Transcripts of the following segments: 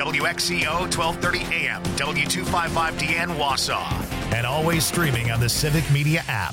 WXCO 1230 AM, W255DN Wausau. And always streaming on the Civic Media app.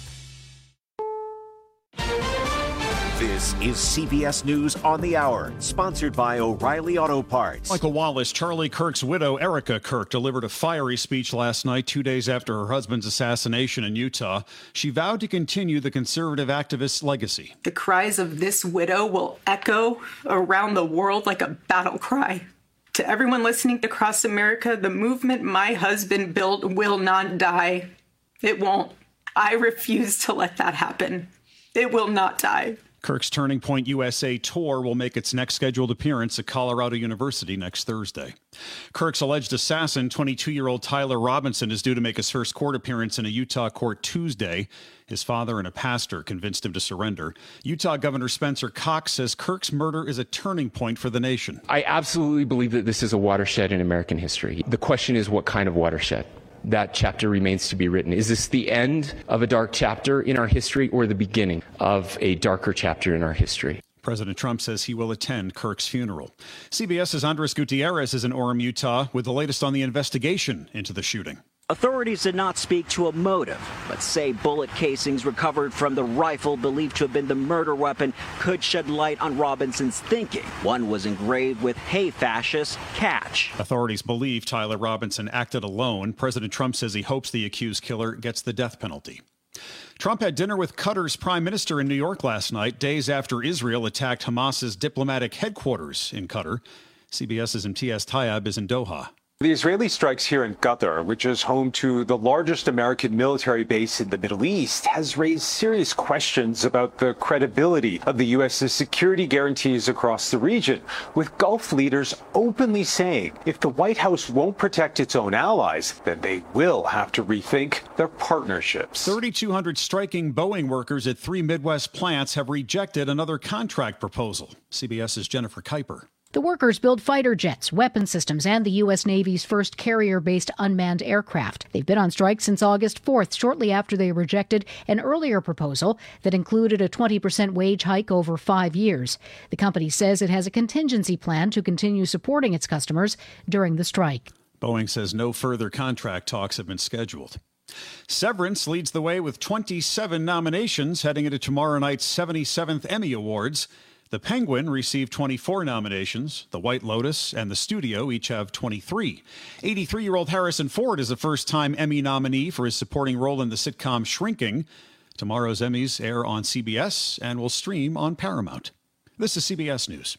This is CBS News on the Hour, sponsored by O'Reilly Auto Parts. Michael Wallace, Charlie Kirk's widow, Erica Kirk, delivered a fiery speech last night, 2 days after her husband's assassination in Utah. She vowed to continue the conservative activist's legacy. The cries of this widow will echo around the world like a battle cry. To everyone listening across America, the movement my husband built will not die. It won't. I refuse to let that happen. It will not die. Kirk's Turning Point USA tour will make its next scheduled appearance at Colorado University next Thursday. Kirk's alleged assassin, 22-year-old Tyler Robinson, is due to make his first court appearance in a Utah court Tuesday. His father and a pastor convinced him to surrender. Utah Governor Spencer Cox says Kirk's murder is a turning point for the nation. I absolutely believe that this is a watershed in American history. The question is, what kind of watershed? That chapter remains to be written. Is this the end of a dark chapter in our history or the beginning of a darker chapter in our history? President Trump says he will attend Kirk's funeral. CBS's Andres Gutierrez is in Orem, Utah, with the latest on the investigation into the shooting. Authorities did not speak to a motive, but say bullet casings recovered from the rifle believed to have been the murder weapon could shed light on Robinson's thinking. One was engraved with "Hey Fascist, Catch." Authorities believe Tyler Robinson acted alone. President Trump says he hopes the accused killer gets the death penalty. Trump had dinner with Qatar's prime minister in New York last night, days after Israel attacked Hamas's diplomatic headquarters in Qatar. CBS's Imtiaz Tayyab is in Doha. The Israeli strikes here in Qatar, which is home to the largest American military base in the Middle East, has raised serious questions about the credibility of the U.S.'s security guarantees across the region, with Gulf leaders openly saying if the White House won't protect its own allies, then they will have to rethink their partnerships. 3,200 striking Boeing workers at 3 Midwest plants have rejected another contract proposal. CBS's Jennifer Kuiper. The workers build fighter jets, weapon systems, and the U.S. Navy's first carrier-based unmanned aircraft. They've been on strike since August 4th, shortly after they rejected an earlier proposal that included a 20% wage hike over 5 years. The company says it has a contingency plan to continue supporting its customers during the strike. Boeing says no further contract talks have been scheduled. Severance leads the way with 27 nominations heading into tomorrow night's 77th Emmy Awards. The Penguin received 24 nominations. The White Lotus and The Studio each have 23. 83-year-old Harrison Ford is a first-time Emmy nominee for his supporting role in the sitcom Shrinking. Tomorrow's Emmys air on CBS and will stream on Paramount. This is CBS News.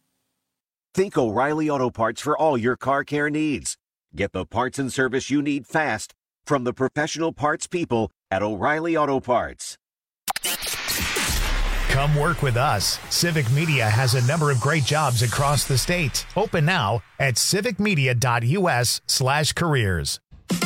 Think O'Reilly Auto Parts for all your car care needs. Get the parts and service you need fast from the professional parts people at O'Reilly Auto Parts. Come work with us. Civic Media has a number of great jobs across the state. Open now at civicmedia.us/careers.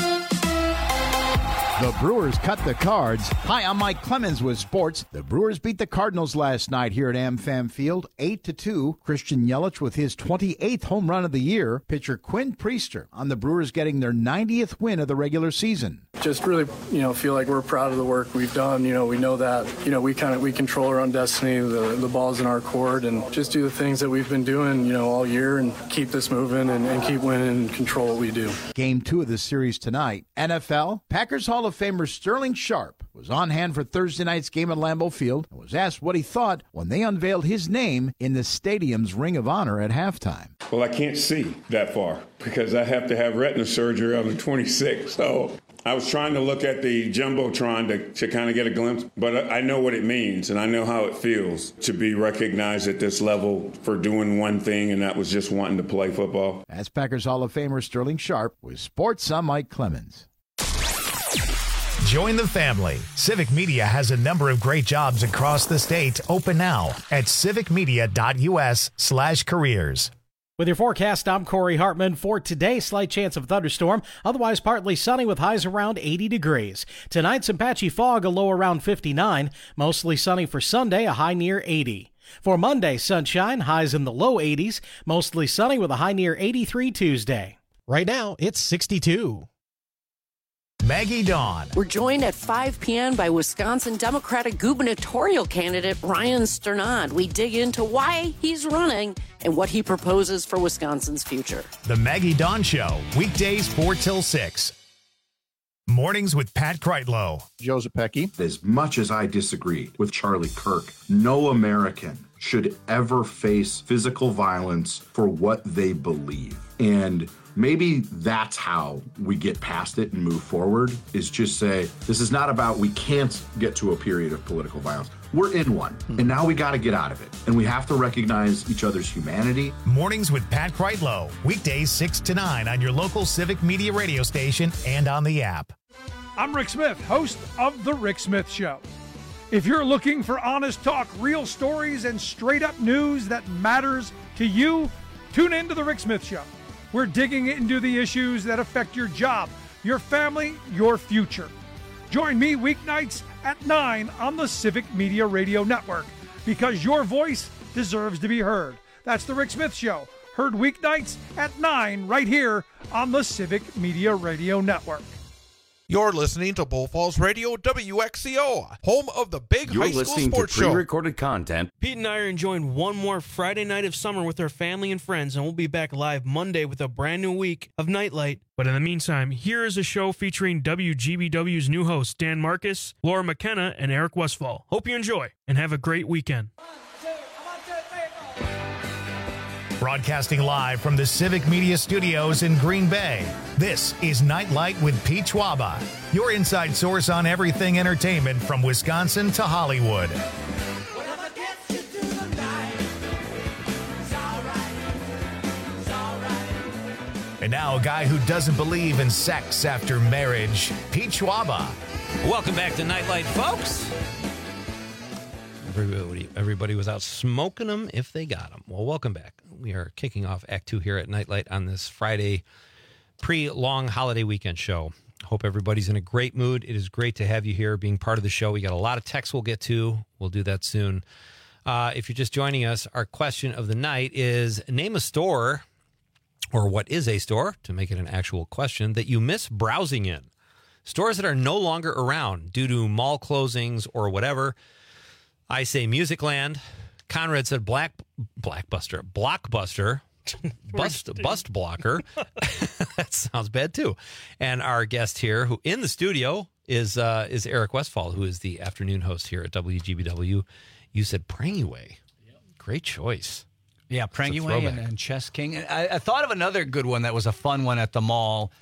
The Brewers cut the cards. Hi, I'm Mike Clemens with sports. The Brewers beat the Cardinals last night here at AmFam Field, 8-2. Christian Yelich with his 28th home run of the year. Pitcher Quinn Priester on the Brewers getting their 90th win of the regular season. Just really, feel like we're proud of the work we've done. We know that, we control our own destiny. The ball's in our court, and just do the things that we've been doing, all year, and keep this moving and keep winning and control what we do. Game 2 of the series tonight. NFL, Packers Hall of Famer Sterling Sharp was on hand for Thursday night's game at Lambeau Field and was asked what he thought when they unveiled his name in the stadium's Ring of Honor at halftime. Well, I can't see that far because I have to have retina surgery on the 26th, so I was trying to look at the Jumbotron to kind of get a glimpse, but I know what it means, and I know how it feels to be recognized at this level for doing one thing, and that was just wanting to play football. That's Packers Hall of Famer Sterling Sharp with Sports. I'm Mike Clemens. Join the family. Civic Media has a number of great jobs across the state. Open now at civicmedia.us/careers. With your forecast, I'm Corey Hartman. For today, slight chance of thunderstorm, otherwise partly sunny with highs around 80 degrees. Tonight, some patchy fog, a low around 59. Mostly sunny for Sunday, a high near 80. For Monday, sunshine, highs in the low 80s. Mostly sunny with a high near 83 Tuesday. Right now, it's 62. Maggie Dawn. We're joined at 5 p.m. by Wisconsin Democratic gubernatorial candidate Ryan Sternad. We dig into why he's running and what he proposes for Wisconsin's future. The Maggie Dawn Show, weekdays 4 till 6. Mornings with Pat Kreitlow. Joe Zepecki. As much as I disagree with Charlie Kirk, no American should ever face physical violence for what they believe. And maybe that's how we get past it and move forward, is just say, this is not about we can't get to a period of political violence. We're in one, and now we got to get out of it. And we have to recognize each other's humanity. Mornings with Pat Kreitlow, weekdays 6 to 9 on your local Civic Media radio station and on the app. I'm Rick Smith, host of The Rick Smith Show. If you're looking for honest talk, real stories, and straight-up news that matters to you, tune in to The Rick Smith Show. We're digging into the issues that affect your job, your family, your future. Join me weeknights at 9 on the Civic Media Radio Network, because your voice deserves to be heard. That's The Rick Smith Show, heard weeknights at 9 right here on the Civic Media Radio Network. You're listening to Bull Falls Radio WXCO, home of the big high school sports show. You're listening to pre-recorded content. Pete and I are enjoying one more Friday night of summer with our family and friends, and we'll be back live Monday with a brand new week of Nightlight. But in the meantime, here is a show featuring WGBW's new hosts, Dan Marcus, Laura McKenna, and Eric Westfall. Hope you enjoy, and have a great weekend. Broadcasting live from the Civic Media Studios in Green Bay, this is Nightlight with Pete Schwaba, your inside source on everything entertainment from Wisconsin to Hollywood. And now a guy who doesn't believe in sex after marriage, Pete Schwaba. Welcome back to Nightlight, folks. Everybody was out smoking them if they got them. Well, welcome back. We are kicking off Act 2 here at Nightlight on this Friday pre-long holiday weekend show. Hope everybody's in a great mood. It is great to have you here being part of the show. We got a lot of texts we'll get to. We'll do that soon. If you're just joining us, our question of the night is, name a store, or what is a store, to make it an actual question, that you miss browsing in. Stores that are no longer around due to mall closings or whatever. I say Musicland. Conrad said Blockbuster. Bust blocker. That sounds bad too. And our guest here, who in the studio is Eric Westfall, who is the afternoon host here at WGBW. You said Prangieway. Great choice. Yeah, Prangieway and Chess King. I thought of another good one that was a fun one at the mall.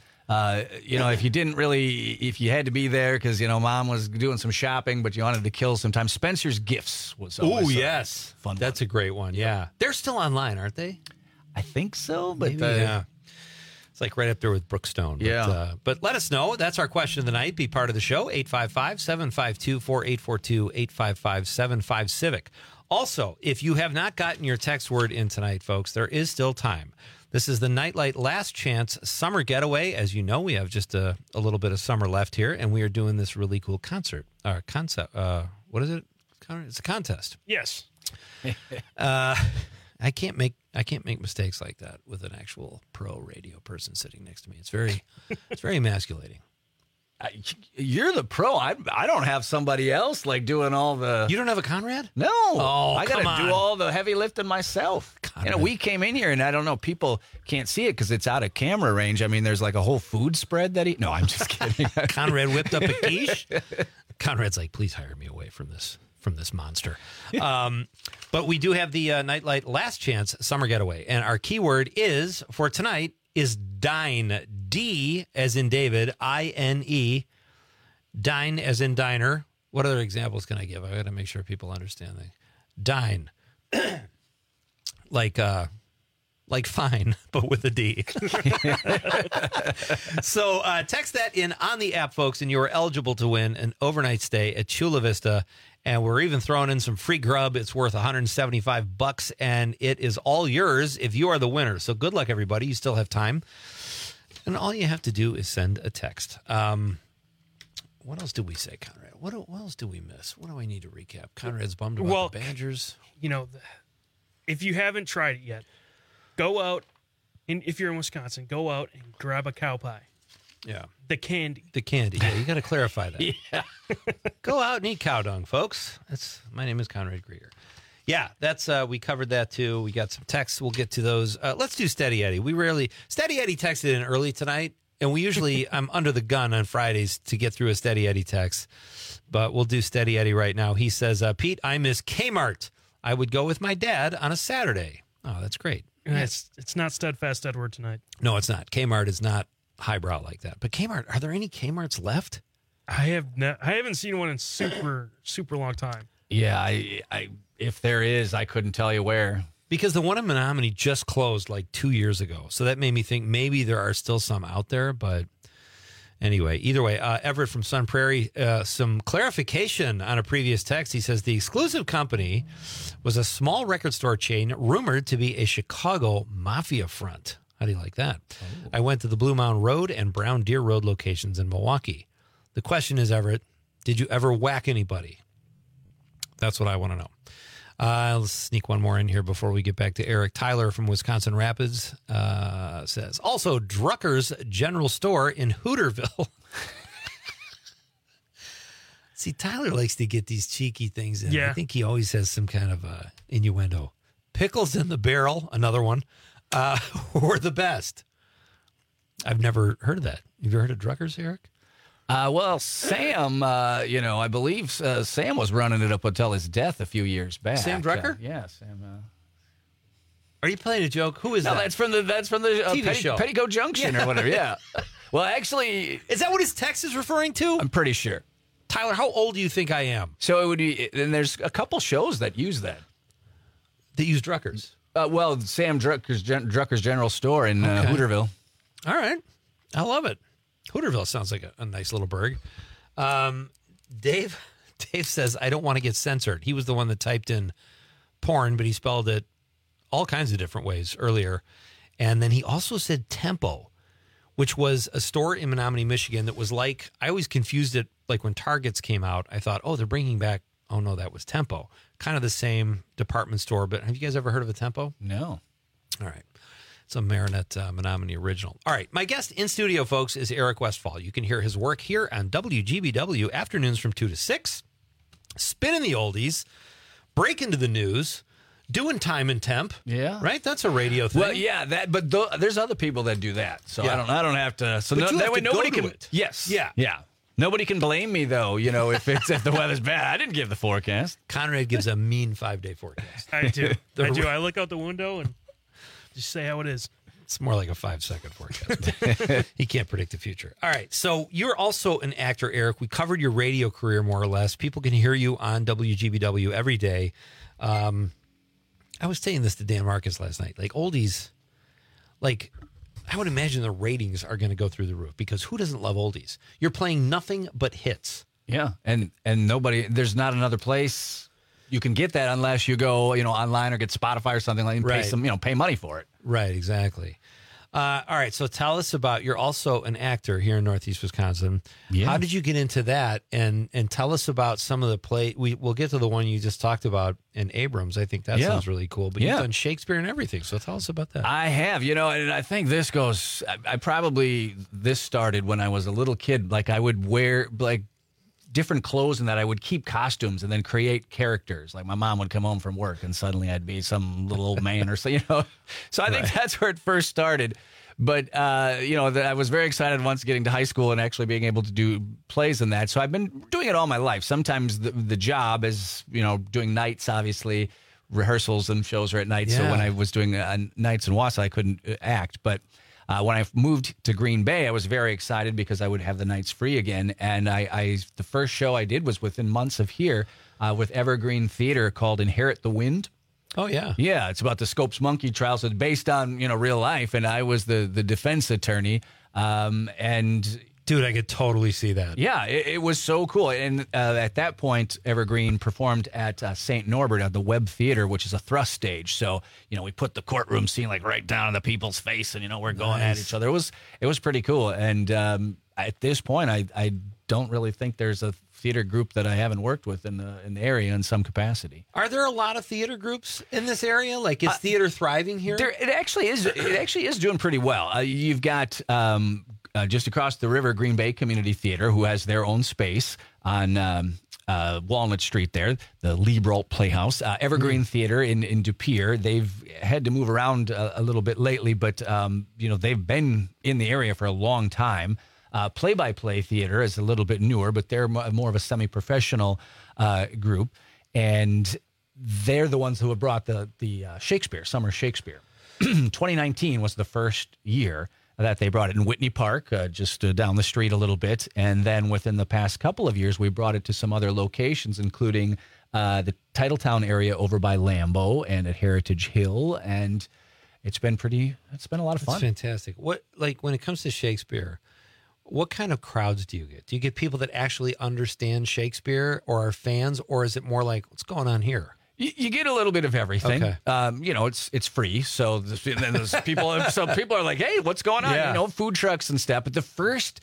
If you had to be there because, mom was doing some shopping, but you wanted to kill some time, Spencer's Gifts was always yes. Fun. That's a great one. Yeah. They're still online, aren't they? I think so, but yeah. It's like right up there with Brookstone. Yeah. But let us know. That's our question of the night. Be part of the show. 855-752-4842, 855-75-CIVIC. Also, if you have not gotten your text word in tonight, folks, there is still time. This is the Nightlight Last Chance Summer Getaway. As you know, we have just a little bit of summer left here, and we are doing this really cool concept. What is it? It's a contest. Yes. I can't make mistakes like that with an actual pro radio person sitting next to me. It's very emasculating. You're the pro. I don't have somebody else doing all the... You don't have a Conrad? No. Oh, I got to do all the heavy lifting myself. Conrad. We came in here, and I don't know, people can't see it because it's out of camera range. I mean, there's a whole food spread that he... No, I'm just kidding. Conrad whipped up a quiche. Conrad's like, please hire me away from this monster. But we do have the Nightlight Last Chance Summer Getaway, and our keyword is, for tonight, is dine. D as in David, I-N-E. Dine as in diner. What other examples can I give? I got to make sure people understand that. Dine. like fine, but with a D. So text that in on the app, folks, and you are eligible to win an overnight stay at Chula Vista. And we're even throwing in some free grub. It's worth $175, and it is all yours if you are the winner. So good luck, everybody. You still have time. And all you have to do is send a text. What else did we say, Conrad? What else do we miss? What do I need to recap? Conrad's bummed about the Badgers. If you haven't tried it yet, go out, and if you're in Wisconsin, go out and grab a cow pie. Yeah. The candy. The candy. Yeah, you got to clarify that. Yeah. Go out and eat cow dung, folks. My name is Conrad Grieger. Yeah, we covered that too. We got some texts. We'll get to those. Let's do Steady Eddie. Steady Eddie texted in early tonight, and we usually, I'm under the gun on Fridays to get through a Steady Eddie text, but we'll do Steady Eddie right now. He says, Pete, I miss Kmart. I would go with my dad on a Saturday. Oh, that's great. It's not Steadfast Edward tonight. No, it's not. Kmart is not highbrow like that. But Kmart, are there any Kmarts left? I haven't seen one in super long time. Yeah, I if there is, I couldn't tell you where. Because the one in Menominee just closed like 2 years ago. So that made me think maybe there are still some out there. But anyway, either way, Everett from Sun Prairie, some clarification on a previous text. He says the exclusive company was a small record store chain rumored to be a Chicago mafia front. How do you like that? Oh. I went to the Blue Mound Road and Brown Deer Road locations in Milwaukee. The question is, Everett, did you ever whack anybody? That's what I want to know. Let's sneak one more in here before we get back to Eric. Tyler from Wisconsin Rapids says, also Drucker's General Store in Hooterville. See, Tyler likes to get these cheeky things in. Yeah. I think he always has some kind of innuendo. Pickles in the barrel, another one, were the best. I've never heard of that. Have you heard of Drucker's, Eric? Well, Sam, I believe Sam was running it up until his death a few years back. Sam Drucker? Yeah, Sam. Are you playing a joke? Who is that? That's from the TV show. Petticoat Junction or whatever. Yeah. Well, actually, is that what his text is referring to? I'm pretty sure. Tyler, how old do you think I am? So it would be, and there's a couple shows that use that. That use Drucker's? Well, Sam Drucker's General Store in Hooterville. All right. I love it. Hooterville sounds like a nice little burg. Dave says, I don't want to get censored. He was the one that typed in porn, but he spelled it all kinds of different ways earlier. And then he also said Tempo, which was a store in Menominee, Michigan that was like, I always confused it, like when Targets came out, I thought, oh, they're bringing back, oh no, that was Tempo. Kind of the same department store, but have you guys ever heard of a Tempo? No. All right. It's a Marinette Menominee original. All right. My guest in studio, folks, is Eric Westfall. You can hear his work here on WGBW afternoons from 2 to 6. Spinning the oldies, breaking to the news, doing time and temp. Yeah. Right? That's a radio thing. Well, yeah, but there's other people that do that. So yeah. I don't have to. So but that way nobody can. It. Yes. Yeah. Yeah. Nobody can blame me though, if the weather's bad. I didn't give the forecast. Conrad gives a mean 5-day forecast. I do. I look out the window and just say how it is. It's more like a 5-second forecast. He can't predict the future. All right. So you're also an actor, Eric. We covered your radio career more or less. People can hear you on WGBW every day. I was saying this to Dan Marcus last night. Like oldies, like I would imagine the ratings are going to go through the roof because who doesn't love oldies? You're playing nothing but hits. Yeah. And there's not another place you can get that unless you go, online or get Spotify or something like that and right. pay money for it. Right, exactly. All right, so tell us about, you're also an actor here in Northeast Wisconsin. Yeah. How did you get into that? And tell us about some of the play. We'll get to the one you just talked about in Abrams. I think that sounds really cool. But you've done Shakespeare and everything, so tell us about that. I have, and I think this started when I was a little kid. Like I would wear like different clothes and that I would keep costumes and then create characters. Like my mom would come home from work and suddenly I'd be some little old man or so, So I think that's where it first started. But, I was very excited once getting to high school and actually being able to do plays in that. So I've been doing it all my life. Sometimes the job is, doing nights, obviously. Rehearsals and shows are at night. Yeah. So when I was doing nights in Wausau, I couldn't act. But when I moved to Green Bay, I was very excited because I would have the nights free again. And the first show I did was within months of here with Evergreen Theater called Inherit the Wind. Oh, yeah. Yeah, it's about the Scopes monkey trials. It's based on, real life. And I was the defense attorney. Dude, I could totally see that. Yeah, it was so cool. And at that point, Evergreen performed at St. Norbert at the Webb Theater, which is a thrust stage. So, we put the courtroom scene like right down in the people's face and, we're going at each other. It was pretty cool. And at this point, I don't really think there's a theater group that I haven't worked with in the area in some capacity. Are there a lot of theater groups in this area? Like, is theater thriving here? It actually is doing pretty well. You've got just across the river, Green Bay Community Theater, who has their own space on Walnut Street there, the Liebrolt Playhouse. Evergreen Theater in De Pere. They've had to move around a little bit lately, but they've been in the area for a long time. Play-by-Play Theater is a little bit newer, but they're more of a semi-professional group, and they're the ones who have brought the Shakespeare, Summer Shakespeare. 2019 was the first year that they brought it in Whitney Park, just down the street a little bit. And then within the past couple of years, we brought it to some other locations, including the Titletown area over by Lambeau and at Heritage Hill. And it's been a lot of fun. It's fantastic. When it comes to Shakespeare, what kind of crowds do you get? Do you get people that actually understand Shakespeare or are fans, or is it more like, what's going on here? You get a little bit of everything. Okay. It's free, so then there's people. So people are like, "Hey, what's going on?" Yeah. Food trucks and stuff. But the first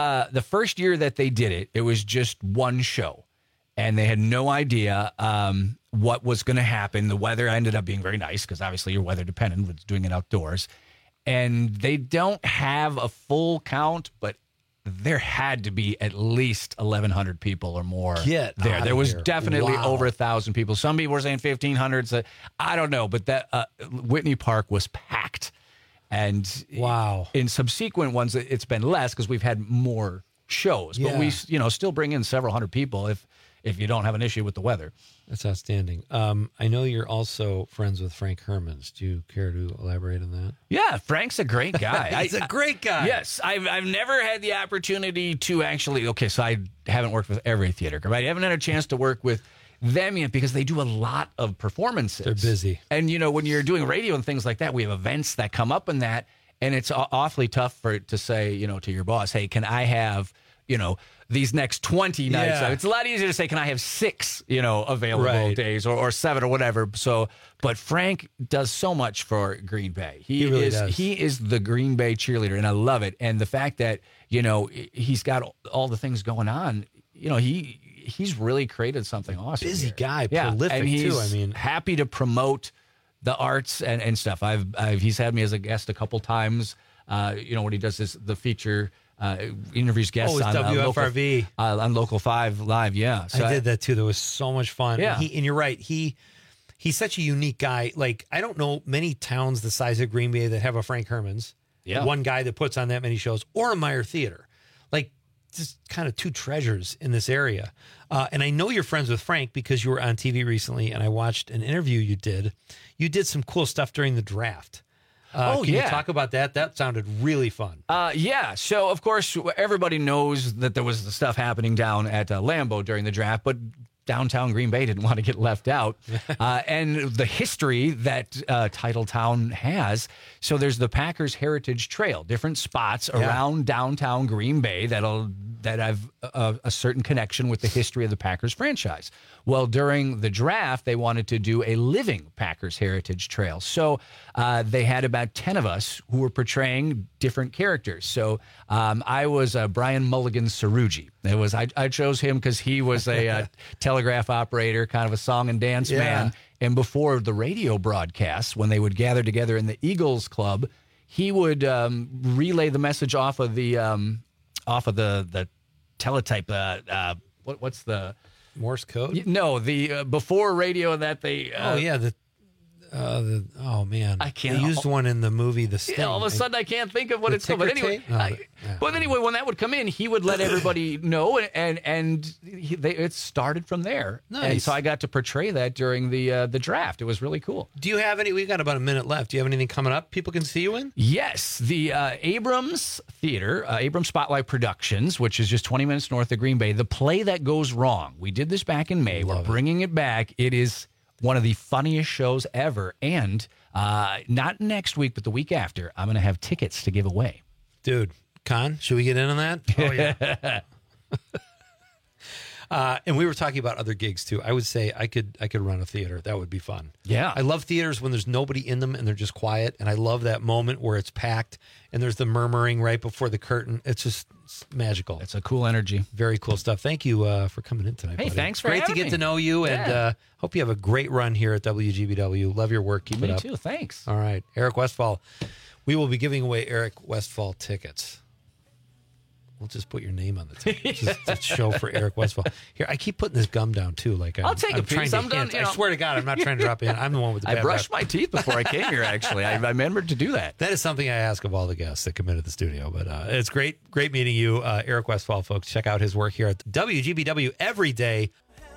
year that they did it, it was just one show, and they had no idea what was going to happen. The weather ended up being very nice because obviously you're weather dependent with doing it outdoors, and they don't have a full count, but there had to be at least 1,100 people or more there. There was definitely over 1,000 people. Some people were saying 1,500. So I don't know, but that Whitney Park was packed. And in subsequent ones, it's been less because we've had more shows. But we, still bring in several hundred people if you don't have an issue with the weather. That's outstanding. I know you're also friends with Frank Hermans. Do you care to elaborate on that? Yeah, Frank's a great guy. He's a great guy. Yes, I've never had the opportunity to actually. Okay, so I haven't worked with every theater group. I haven't had a chance to work with them yet because they do a lot of performances. They're busy, and when you're doing radio and things like that, we have events that come up in that, and it's awfully tough to say to your boss, hey, can I have these next 20 nights. Yeah. It's a lot easier to say, can I have 6, available days or 7 or whatever. So, but Frank does so much for Green Bay. He really does. He is the Green Bay cheerleader, and I love it. And the fact that, he's got all the things going on, he's really created something awesome. Busy guy, yeah. prolific and he's too. I mean, happy to promote the arts and stuff. He's had me as a guest a couple times, when he does the feature interviews guests on WFRV on Local 5 Live. Yeah, so I did that too. That was so much fun. Yeah, and you're right. He's such a unique guy. Like, I don't know many towns the size of Green Bay that have a Frank Hermans. Yeah, one guy that puts on that many shows, or a Meyer Theater. Like, just kind of two treasures in this area. And I know you're friends with Frank because you were on TV recently, and I watched an interview you did. You did some cool stuff during the draft. Can you talk about that? That sounded really fun. Yeah. So, of course, everybody knows that there was the stuff happening down at Lambeau during the draft, but downtown Green Bay didn't want to get left out. And the history that Titletown has. So there's the Packers Heritage Trail, different spots around downtown Green Bay that have a certain connection with the history of the Packers franchise. Well, during the draft, they wanted to do a living Packers Heritage Trail. So they had about 10 of us who were portraying different characters. So I was Brian Mulligan Cerrugi. I chose him because he was a telegraph operator, kind of a song and dance man. And before the radio broadcasts, when they would gather together in the Eagles Club, he would relay the message off of the teletype. What's the Morse code? No, the before radio that they. Oh man, I can't. They used one in the movie The Sting. All of a sudden, I can't think of what it's called. But anyway, when that would come in, he would let everybody know, and it started from there. Nice. And so I got to portray that during the draft. It was really cool. Do you have any? We've got about a minute left. Do you have anything coming up people can see you in? Yes, the Abrams Theater, Abrams Spotlight Productions, which is just 20 minutes north of Green Bay. The Play That Goes Wrong. We did this back in May. We're bringing it back. It is one of the funniest shows ever. And not next week, but the week after, I'm going to have tickets to give away. Dude, Con, should we get in on that? Oh, yeah. And we were talking about other gigs, too. I would say I could run a theater. That would be fun. Yeah. I love theaters when there's nobody in them and they're just quiet. And I love that moment where it's packed and there's the murmuring right before the curtain. It's magical. It's a cool energy. Very cool stuff. Thank you for coming in tonight, Hey, buddy. thanks for Great having to get me. to know you, and hope you have a great run here at WGBW. Love your work. Keep it up. Me too. Thanks. All right. Eric Westfall. We will be giving away Eric Westfall tickets. We'll just put your name on the table. Just to show for Eric Westfall. Here, I keep putting this gum down, too. Like I'll take a piece. I'm done. I swear to God, I'm not trying to drop in. I'm the one with the bad I brushed my teeth before I came here, actually. I remembered to do that. That is something I ask of all the guests that come into the studio. But it's great meeting you, Eric Westfall, folks. Check out his work here at WGBW every day.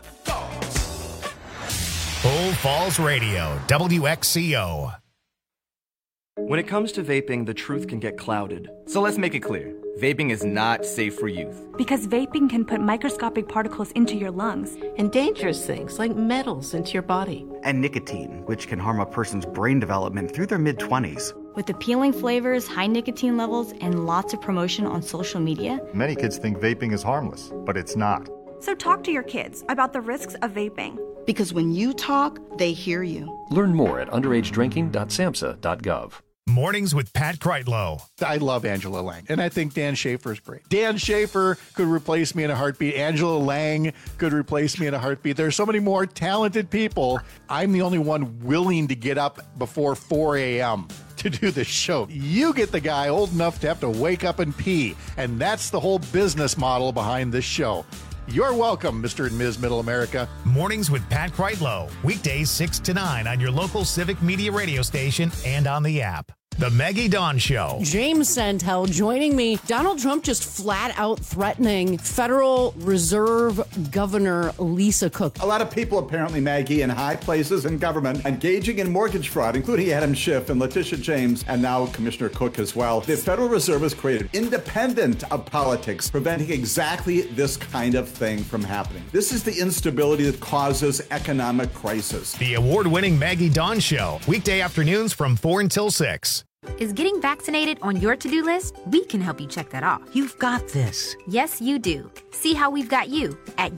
Bull Falls Radio, WXCO. When it comes to vaping, the truth can get clouded. So let's make it clear. Vaping is not safe for youth. Because vaping can put microscopic particles into your lungs. And dangerous things like metals into your body. And nicotine, which can harm a person's brain development through their mid-20s. With appealing flavors, high nicotine levels, and lots of promotion on social media. Many kids think vaping is harmless, but it's not. So talk to your kids about the risks of vaping. Because when you talk, they hear you. Learn more at underagedrinking.samhsa.gov. Mornings with Pat Kreitlow. I love Angela Lang, and I think Dan Schaefer is great. Dan Schaefer could replace me in a heartbeat. Angela Lang could replace me in a heartbeat. There's so many more talented people. I'm the only one willing to get up before 4 a.m. to do this show. You get the guy old enough to have to wake up and pee, and that's the whole business model behind this show. You're welcome, Mr. and Ms. Middle America. Mornings with Pat Kreitlow. Weekdays 6 to 9 on your local Civic Media radio station and on the app. The Maggie Dawn Show. James Santel joining me. Donald Trump just flat out threatening Federal Reserve Governor Lisa Cook. A lot of people, apparently, Maggie, in high places in government engaging in mortgage fraud, including Adam Schiff and Letitia James, and now Commissioner Cook as well. The Federal Reserve is created independent of politics, preventing exactly this kind of thing from happening. This is the instability that causes economic crisis. The award-winning Maggie Dawn Show. Weekday afternoons from 4 until 6. Is getting vaccinated on your to-do list? We can help you check that off. You've got this. Yes, you do. See how we've got you at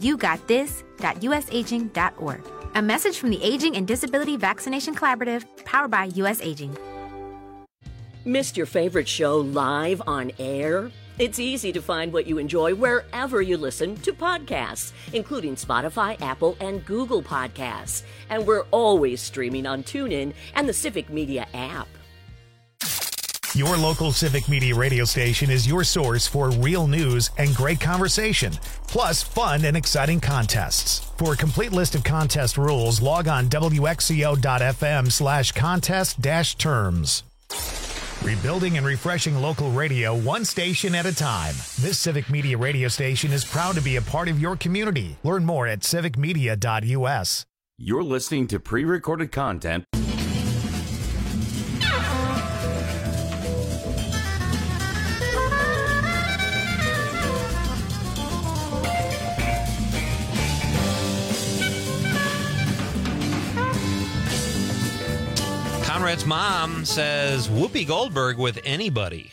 yougotthis.usaging.org. A message from the Aging and Disability Vaccination Collaborative, powered by US Aging. Missed your favorite show live on air? It's easy to find what you enjoy wherever you listen to podcasts, including Spotify, Apple, and Google Podcasts. And we're always streaming on TuneIn and the Civic Media app. Your local Civic Media radio station is your source for real news and great conversation, plus fun and exciting contests. For a complete list of contest rules, log on wxco.fm/contest-terms. Rebuilding and refreshing local radio one station at a time. This Civic Media radio station is proud to be a part of your community. Learn more at civicmedia.us. You're listening to pre-recorded content. Conrad's mom says Whoopi Goldberg with anybody.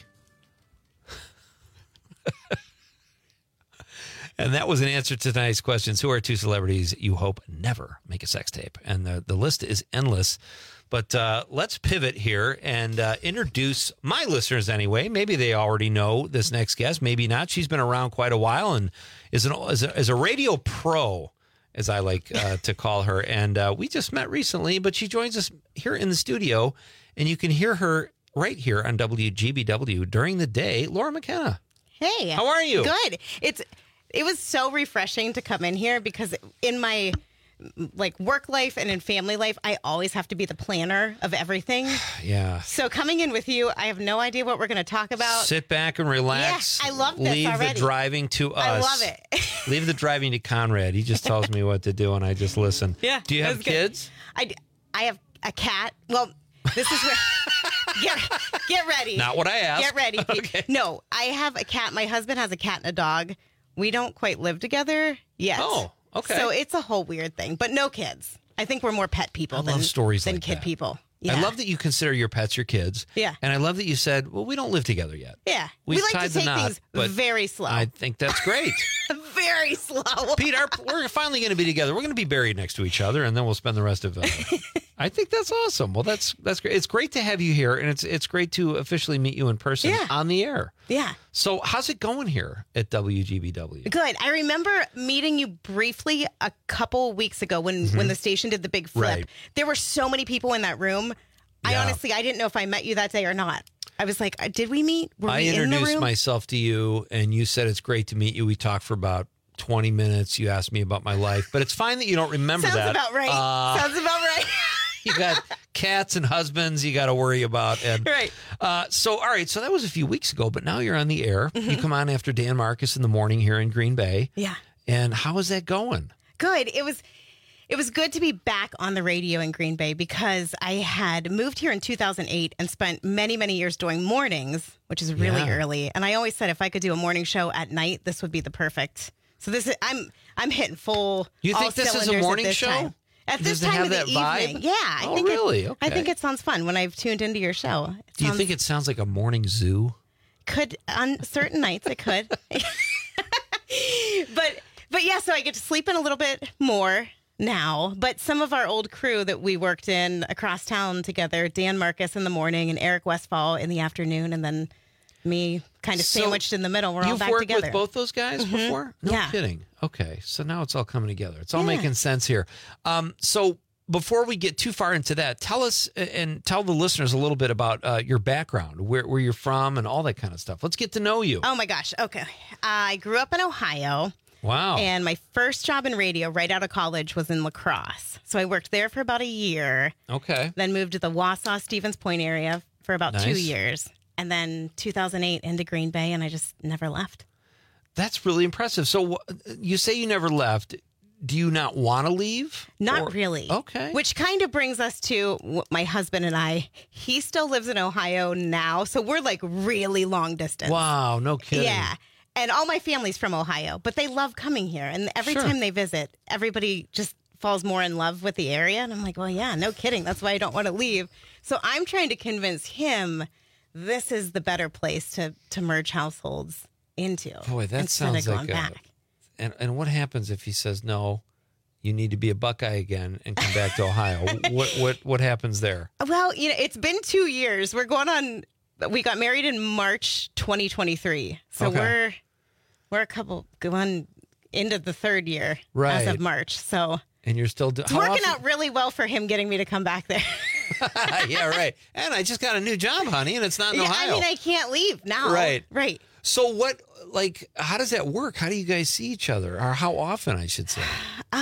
And that was an answer to tonight's questions. Who are two celebrities you hope never make a sex tape? And the list is endless. But let's pivot here and introduce my listeners anyway. Maybe they already know this next guest. Maybe not. She's been around quite a while and is a radio pro, as I like to call her. And we just met recently, but she joins us here in the studio, and you can hear her right here on WGBW during the day. Laura McKenna. Hey. How are you? Good. It was so refreshing to come in here because in my work life and in family life, I always have to be the planner of everything. Yeah. So coming in with you, I have no idea what we're going to talk about. Sit back and relax. Yeah, I love this already. Leave the driving to us. I love it. Leave the driving to Conrad. He just tells me what to do, and I just listen. Yeah. Do you have kids? I have a cat. Well, this is where... Get ready. Not what I asked. Get ready. Okay. No, I have a cat. My husband has a cat and a dog. We don't quite live together yet. Oh, okay. So it's a whole weird thing, but no kids. I think we're more pet people love stories than like kid that. people. Yeah. I love that you consider your pets your kids. Yeah. And I love that you said, well, we don't live together yet. Yeah. We've we like tied to the take knot, things but very slow. I think that's great. Very slow. Pete, we're finally going to be together. We're going to be buried next to each other, and then we'll spend the rest of I think that's awesome. Well, that's great. It's great to have you here, and it's great to officially meet you in person on the air. Yeah. So how's it going here at WGBW? Good. I remember meeting you briefly a couple weeks ago when the station did the big flip. Right. There were so many people in that room. Yeah. I didn't know if I met you that day or not. I was like, did we meet? Were I we in the introduced room? myself to you, and you said it's great to meet you. We talked for about 20 minutes. You asked me about my life, but it's fine that you don't remember Sounds that. about right. Sounds about right. You got cats and husbands you got to worry about. And, right. So, all right. So that was a few weeks ago, but now you're on the air. Mm-hmm. You come on after Dan Marcus in the morning here in Green Bay. Yeah. And how is that going? Good. It was good to be back on the radio in Green Bay because I had moved here in 2008 and spent many, many years doing mornings, which is really early. And I always said if I could do a morning show at night, this would be the perfect. So this is I'm hitting full. You think this is a morning show? Time. At this Does it time have of the that evening. vibe? Yeah. I think really? Okay. I think it sounds fun when I've tuned into your show. Do you think it sounds like a morning zoo? Could on certain nights it could. But yeah, so I get to sleep in a little bit more now. But some of our old crew that we worked in across town together, Dan Marcus in the morning and Eric Westfall in the afternoon, and then me kind of sandwiched in the middle. We're all back together. You've worked with both those guys before? No kidding. Okay, so now it's all coming together. It's all making sense here. So before we get too far into that, tell us and tell the listeners a little bit about your background, where you're from and all that kind of stuff. Let's get to know you. Oh, my gosh. Okay. I grew up in Ohio. Wow. And my first job in radio right out of college was in La Crosse. So I worked there for about a year. Okay. Then moved to the Wausau, Stevens Point area for about 2 Nice. years. And then 2008 into Green Bay, and I just never left. That's really impressive. So you say you never left. Do you not want to leave? Not really. Okay. Which kind of brings us to my husband and I. He still lives in Ohio now, so we're like really long distance. Wow, no kidding. Yeah. And all my family's from Ohio, but they love coming here. And every Sure. time they visit, everybody just falls more in love with the area. And I'm like, well, yeah, no kidding. That's why I don't want to leave. So I'm trying to convince him this is the better place to merge households into. Boy, that instead sounds of going like back. And what happens if he says no? You need to be a Buckeye again and come back to Ohio. What happens there? Well, it's been 2 years. We got married in March 2023. So Okay. we're a couple going into the third year Right. as of March. So And you're still it's working out really well for him getting me to come back there. Yeah, right. And I just got a new job, honey, and it's not in Yeah, Ohio. I mean, I can't leave now. Right. Right. So how does that work? How do you guys see each other? Or how often, I should say?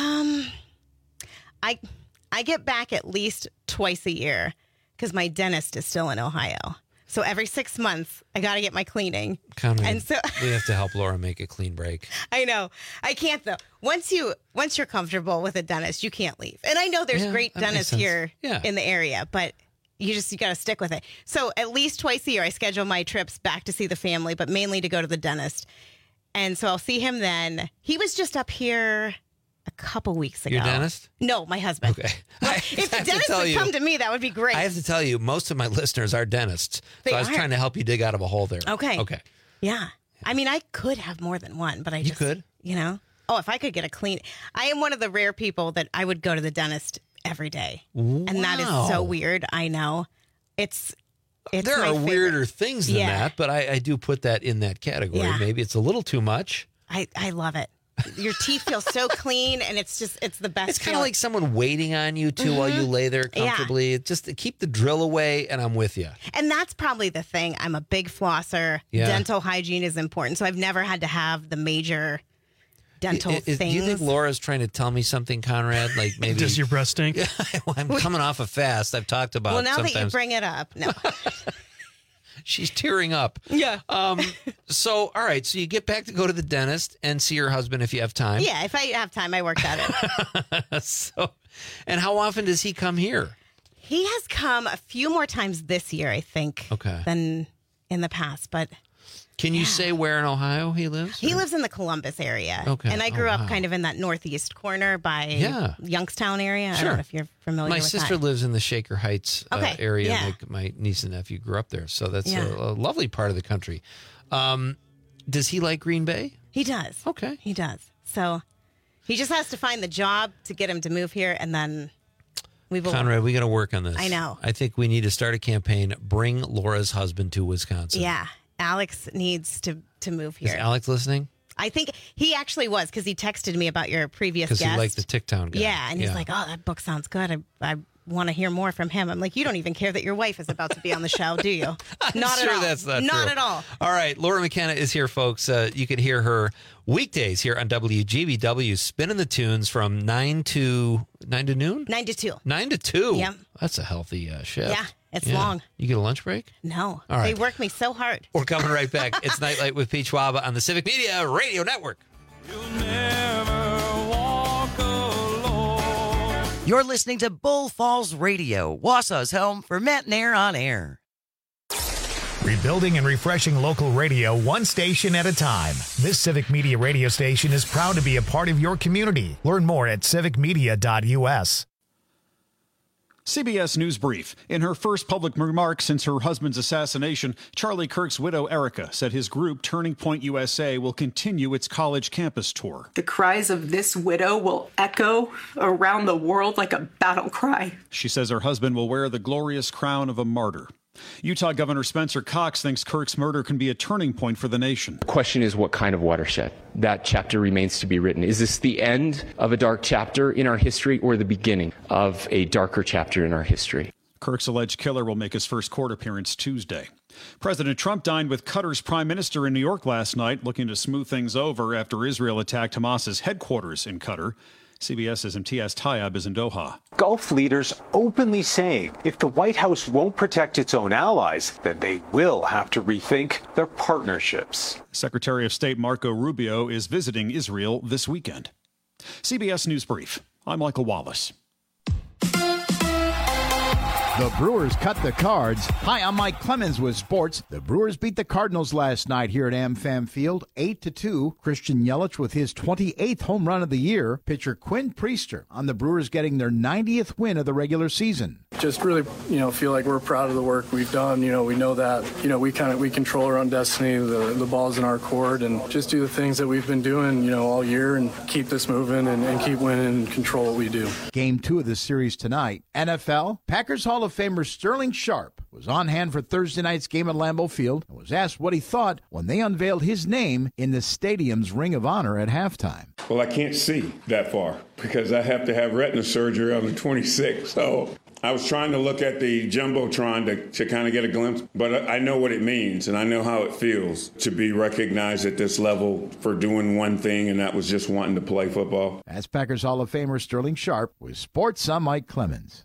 I get back at least twice a year because my dentist is still in Ohio. So every 6 months, I got to get my cleaning. Conrad, And so we have to help Laura make a clean break. I know. I can't though. Once you're comfortable with a dentist, you can't leave. And I know there's Yeah, great that makes dentists sense. here Yeah. in the area, but you got to stick with it. So at least twice a year, I schedule my trips back to see the family, but mainly to go to the dentist. And so I'll see him then. He was just up here a couple weeks ago. Your dentist? No, my husband. Okay. If the have to dentist tell would you- come to me, that would be great. I have to tell you, most of my listeners are dentists. They So I was are. trying to help you dig out of a hole there. Okay. Okay. Yeah. I mean, I could have more than one, but I You just, could? Oh, if I could get a clean, I am one of the rare people that I would go to the dentist every day. And that is so Wow. weird. I know. It's There my are favorite. weirder things than Yeah. that, but I do put that in that category. Yeah. Maybe it's a little too much. I love it. Your teeth feel so clean, and it's the best. It's kind of feeling. like someone waiting on you too while you lay there Yeah. comfortably. Just to keep the drill away, and I'm with you. And that's probably the thing. I'm a big flosser. Yeah. Dental hygiene is important. So I've never had to have the major dental things. Do you think Laura's trying to tell me something, Conrad? Like maybe Does your breath stink? Well, I'm coming off a fast. I've talked about. Well, now sometimes. that you bring it up, no. She's tearing up. Yeah. So, all right. So you get back to go to the dentist and see your husband if you have time. Yeah, if I have time, I work at it. So, and how often does he come here? He has come a few more times this year, I think, Okay. than in the past. But Can you say where in Ohio he lives? he lives in the Columbus area. Okay. And I Oh, grew wow. up kind of in that northeast corner by Yeah. Youngstown area. I Sure. don't know if you're familiar My with sister that. lives in the Shaker Heights Okay, area. yeah. My niece and nephew grew up there. So that's Yeah. a lovely part of the country. Does he like Green Bay? He does. Okay. He does. So he just has to find the job to get him to move here, and then we will. Conrad, we got to work on this. I know. I think we need to start a campaign. Bring Laura's husband to Wisconsin. Yeah, Alex needs to move Is here. Alex listening? I think he actually was because he texted me about your previous Because guest. he liked the Ticktown guy. Yeah, and he's like, "Oh, that book sounds good. I want to hear more from him. I'm like, you don't even care that your wife is about to be on the show, do you? Not sure at all. That's not true. At all. All right, Laura McKenna is here, folks. You can hear her weekdays here on WGBW, spinning the tunes from 9 to noon? 9 to 2. 9 to 2. Yep. That's a healthy shift. Yeah, it's long. You get a lunch break? No. All right. They work me so hard. We're coming right back. It's Nightlight with Pete Schwaba on the Civic Media Radio Network. You're listening to Bull Falls Radio, Wausau's home for Matt Nair on air. Rebuilding and refreshing local radio one station at a time. This Civic Media radio station is proud to be a part of your community. Learn more at civicmedia.us. CBS News Brief. In her first public remarks since her husband's assassination, Charlie Kirk's widow, Erica, said his group, Turning Point USA, will continue its college campus tour. The cries of this widow will echo around the world like a battle cry. She says her husband will wear the glorious crown of a martyr. Utah Governor Spencer Cox thinks Kirk's murder can be a turning point for the nation. The question is, what kind of watershed? That chapter remains to be written. Is this the end of a dark chapter in our history or the beginning of a darker chapter in our history? Kirk's alleged killer will make his first court appearance Tuesday. President Trump dined with Qatar's prime minister in New York last night, looking to smooth things over after Israel attacked Hamas's headquarters in Qatar. CBS's Imtiaz Tayyab is in Doha. Gulf leaders openly saying if the White House won't protect its own allies, then they will have to rethink their partnerships. Secretary of State Marco Rubio is visiting Israel this weekend. CBS News Brief. I'm Michael Wallace. The Brewers cut the Cards. Hi, I'm Mike Clemens with sports. The Brewers beat the Cardinals last night here at AmFam Field, 8-2. Christian Yelich with his 28th home run of the year. Pitcher Quinn Priester on the Brewers getting their 90th win of the regular season. Just really, feel like we're proud of the work we've done. We know that, we control our own destiny. The ball's in our court, and just do the things that we've been doing, all year, and keep this moving and keep winning and control what we do. Game 2 of the series tonight. NFL, Packers Hall of Famer Sterling Sharp was on hand for Thursday night's game at Lambeau Field and was asked what he thought when they unveiled his name in the stadium's Ring of Honor at halftime. Well, I can't see that far because I have to have retina surgery on the 26th. So I was trying to look at the Jumbotron to kind of get a glimpse, but I know what it means and I know how it feels to be recognized at this level for doing one thing, and that was just wanting to play football. That's Packers Hall of Famer Sterling Sharp with Sports. I'm Mike Clemens.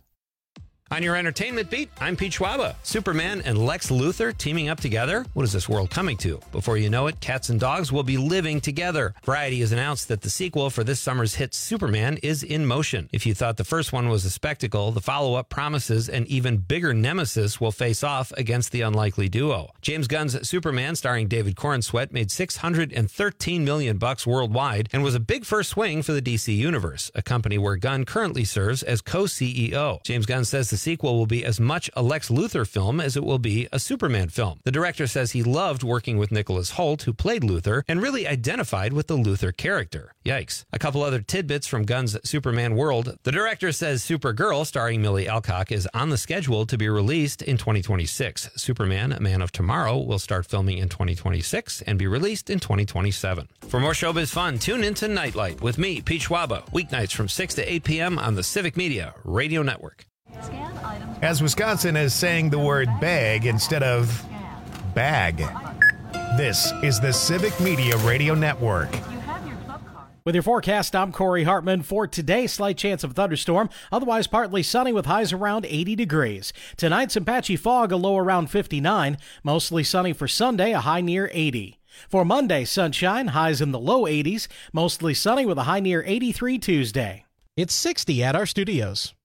On your entertainment beat, I'm Pete Schwaba. Superman and Lex Luthor teaming up together? What is this world coming to? Before you know it, cats and dogs will be living together. Variety has announced that the sequel for this summer's hit Superman is in motion. If you thought the first one was a spectacle, the follow-up promises an even bigger nemesis will face off against the unlikely duo. James Gunn's Superman, starring David Corenswet, made $613 million worldwide and was a big first swing for the DC Universe, a company where Gunn currently serves as co-CEO. James Gunn says the sequel will be as much a Lex Luthor film as it will be a Superman film. The director says he loved working with Nicholas Hoult, who played Luthor, and really identified with the Luthor character. Yikes. A couple other tidbits from Gunn's Superman world. The director says Supergirl, starring Millie Alcock, is on the schedule to be released in 2026. Superman, Man of Tomorrow, will start filming in 2026 and be released in 2027. For more showbiz fun, tune into Nightlight with me, Pete Schwaba, weeknights from 6 to 8 p.m. on the Civic Media Radio Network. As Wisconsin is saying the word bag instead of bag. This is the Civic Media Radio Network. With your forecast, I'm Corey Hartman. For today, slight chance of thunderstorm, otherwise partly sunny with highs around 80 degrees. Tonight, some patchy fog, a low around 59. Mostly sunny for Sunday, a high near 80. For Monday, sunshine, highs in the low 80s. Mostly sunny with a high near 83 Tuesday. It's 60 at our studios.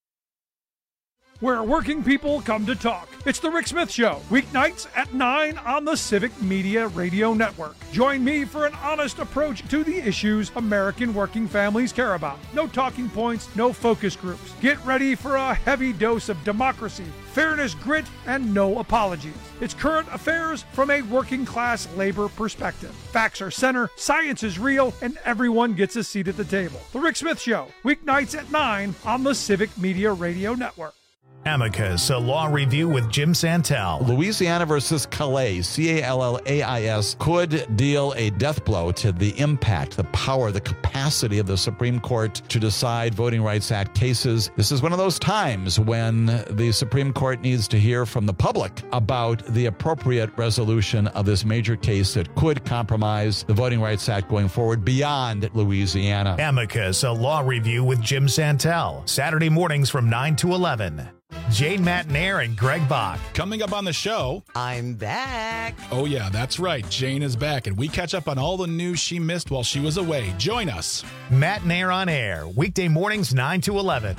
Where working people come to talk. It's the Rick Smith Show, weeknights at 9 on the Civic Media Radio Network. Join me for an honest approach to the issues American working families care about. No talking points, no focus groups. Get ready for a heavy dose of democracy, fairness, grit, and no apologies. It's current affairs from a working class labor perspective. Facts are center, science is real, and everyone gets a seat at the table. The Rick Smith Show, weeknights at 9 on the Civic Media Radio Network. Amicus, a law review with Jim Santel. Louisiana versus Calais, Callais, could deal a death blow to the impact, the power, the capacity of the Supreme Court to decide Voting Rights Act cases. This is one of those times when the Supreme Court needs to hear from the public about the appropriate resolution of this major case that could compromise the Voting Rights Act going forward beyond Louisiana. Amicus, a law review with Jim Santel. Saturday mornings from 9 to 11. Jane Matnair and Greg Bach. Coming up on the show, I'm back. Oh, yeah, that's right. Jane is back, and we catch up on all the news she missed while she was away. Join us. Matnair on Air, weekday mornings 9 to 11.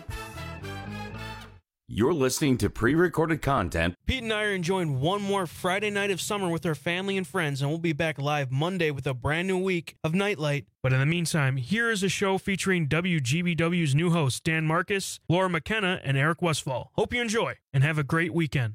You're listening to pre-recorded content. Pete and I are enjoying one more Friday night of summer with our family and friends, and we'll be back live Monday with a brand new week of Nightlight. But in the meantime, here is a show featuring WGBW's new hosts, Dan Marcus, Laura McKenna, and Eric Westfall. Hope you enjoy, and have a great weekend.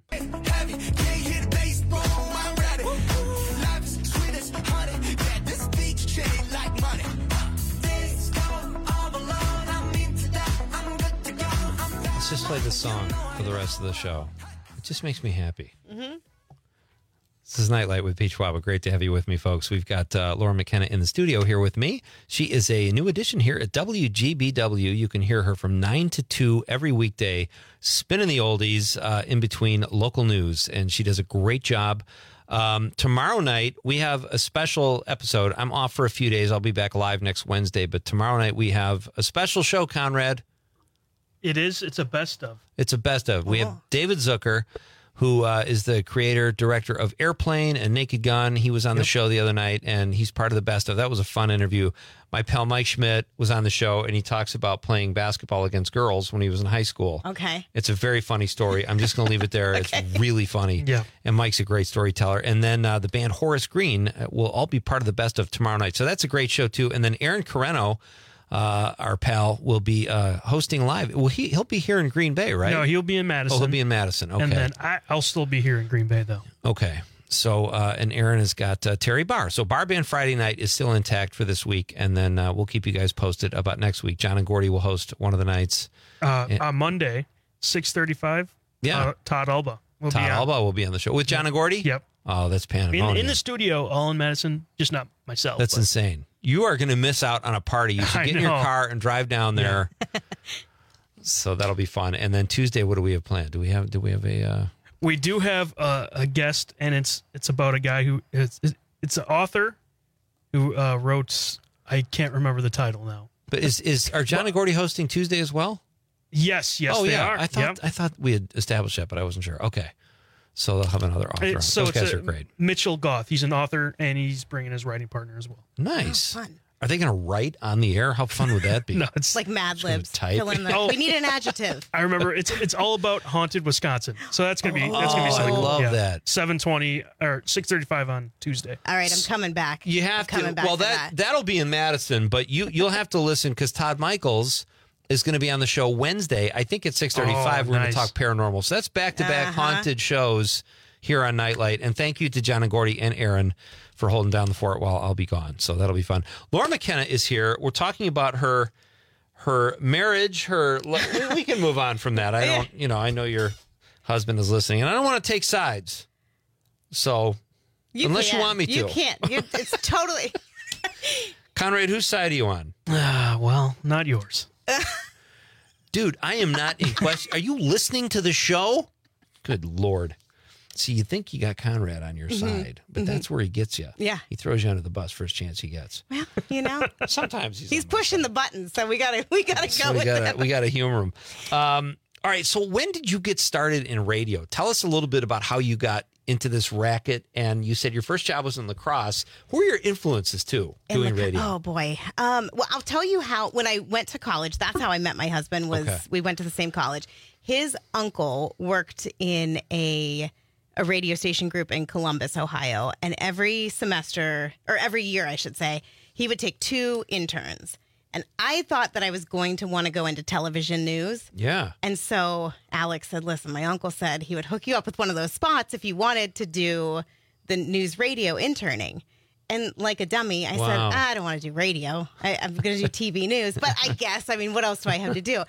Let's just play this song for the rest of the show. It just makes me happy. Mm-hmm. This is Nightlight with Pete Schwab. Great to have you with me, folks. We've got Laura McKenna in the studio here with me. She is a new addition here at WGBW. You can hear her from 9 to 2 every weekday, spinning the oldies in between local news, and she does a great job. Tomorrow night, we have a special episode. I'm off for a few days. I'll be back live next Wednesday, but tomorrow night we have a special show, Conrad. It is. It's a best of. It's a best of. We have David Zucker, who is the creator, director of Airplane and Naked Gun. He was on the show the other night, and he's part of the best of. That was a fun interview. My pal Mike Schmidt was on the show, and he talks about playing basketball against girls when he was in high school. Okay. It's a very funny story. I'm just going to leave it there. Okay. It's really funny. Yeah. And Mike's a great storyteller. And then the band Horace Green will all be part of the best of tomorrow night. So that's a great show, too. And then Aaron Carreno, our pal, will be hosting live. Well, he'll be here in Green Bay, right? No, he'll be in Madison. Oh, he'll be in Madison. Okay. And then I'll still be here in Green Bay, though. Okay. So, and Aaron has got Terry Barr. So Bar Band Friday night is still intact for this week, and then we'll keep you guys posted about next week. John and Gordy will host one of the nights. On Monday, 6:35, Todd Alba will be on the show. With John and Gordy? Yep. Oh, that's pandemonium. In the studio, all in Madison, just not myself. That's insane. You are going to miss out on a party. You should get in your car and drive down there. Yeah. So that'll be fun. And then Tuesday, what do we have planned? Do we have a... We do have a guest, and it's about a guy who it's an author who wrote, I can't remember the title now. But are John and Gordy hosting Tuesday as well? Yes, they are. I thought we had established that, but I wasn't sure. Okay. So they'll have another author on. Those guys are great. Mitchell Goth. He's an author, and he's bringing his writing partner as well. Nice. Oh, fun. Are they going to write on the air? How fun would that be? No, it's like Mad Libs. Type. We need an adjective. I remember it's all about haunted Wisconsin. So that's gonna be something. I love that. 7:20 or 6:35 on Tuesday. All right, I'm coming back. You have to. Well, that'll be in Madison, but you'll have to listen because Todd Michaels is going to be on the show Wednesday. I think at 6:35 we're going to talk paranormal. So that's back-to-back haunted shows here on Nightlight. And thank you to John and Gordy and Aaron for holding down the fort while I'll be gone. So that'll be fun. Laura McKenna is here. We're talking about her marriage. We can move on from that. I know your husband is listening, and I don't want to take sides. So unless you want me to, you can't. It's totally. Conrad, whose side are you on? Well, not yours. Dude, I am not in question. Are you listening to the show? Good Lord. See, you think you got Conrad on your side, but that's where he gets you. Yeah. He throws you under the bus first chance he gets. Well, sometimes he's pushing the buttons, so we gotta go with that. We gotta humor him. All right. So when did you get started in radio? Tell us a little bit about how you got into this racket. And you said your first job was in lacrosse. Who are your influences too doing radio? Oh boy. Well, I'll tell you how. When I went to college, that's how I met my husband. We went to the same college. His uncle worked in a radio station group in Columbus, Ohio. And every semester, or every year, I should say, he would take 2 interns. And I thought that I was going to want to go into television news. Yeah. And so Alex said, listen, my uncle said he would hook you up with one of those spots if you wanted to do the news radio interning. And like a dummy, I said, I don't want to do radio. I'm going to do TV news. But I guess, what else do I have to do?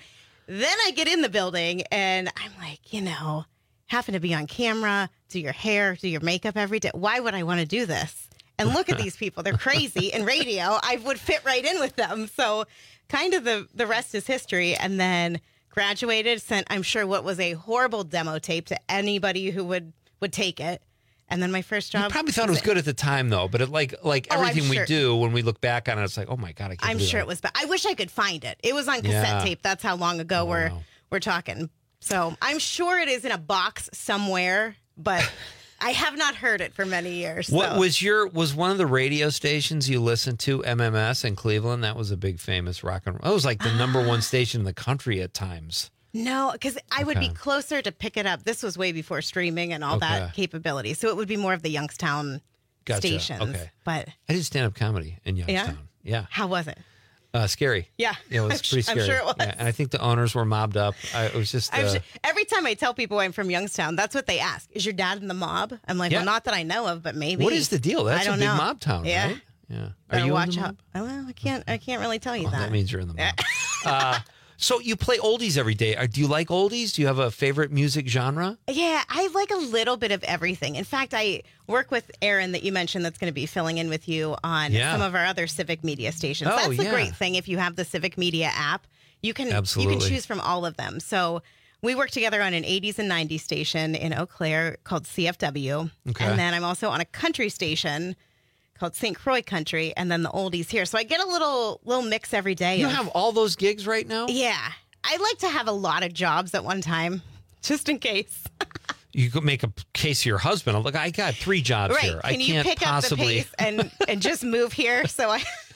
Then I get in the building and I'm like, having to be on camera, do your hair, do your makeup every day. Why would I want to do this? And look at these people. They're crazy. In radio, I would fit right in with them. So kind of the rest is history. And then graduated, sent, I'm sure, what was a horrible demo tape to anybody who would take it. And then my first job. You probably thought it was good at the time, though. But everything we do, when we look back on it, it's like, oh my God, I can't I'm sure it was bad. I wish I could find it. It was on cassette tape. That's how long ago we're talking. So I'm sure it is in a box somewhere, but I have not heard it for many years. What was one of the radio stations you listened to, MMS in Cleveland? That was a big famous rock and roll. That was like the number one station in the country at times. No, because I would be closer to pick it up. This was way before streaming and all that capability. So it would be more of the Youngstown stations. Okay. But I did stand-up comedy in Youngstown. Yeah. How was it? Scary. Yeah. It was pretty scary. I'm sure it was. Yeah, and I think the owners were mobbed up. It was just... every time I tell people I'm from Youngstown, that's what they ask. Is your dad in the mob? I'm like, well, not that I know of, but maybe. What is the deal? That's a big mob town, yeah. right? Yeah. Are you watch out? Well, I can't really tell you that. That means you're in the mob. So you play oldies every day. Do you like oldies? Do you have a favorite music genre? Yeah, I like a little bit of everything. In fact, I work with Aaron that you mentioned that's going to be filling in with you on some of our other Civic Media stations. That's the great thing. If you have the Civic Media app, you can choose from all of them. So we work together on an 80s and 90s station in Eau Claire called CFW. Okay. And then I'm also on a country station called St. Croix Country, and then the oldies here. So I get a little mix every day. You have all those gigs right now? Yeah. I like to have a lot of jobs at one time, just in case. You could make a case to your husband. Look, I got 3 jobs here. Can you pick up the pace and just move here? So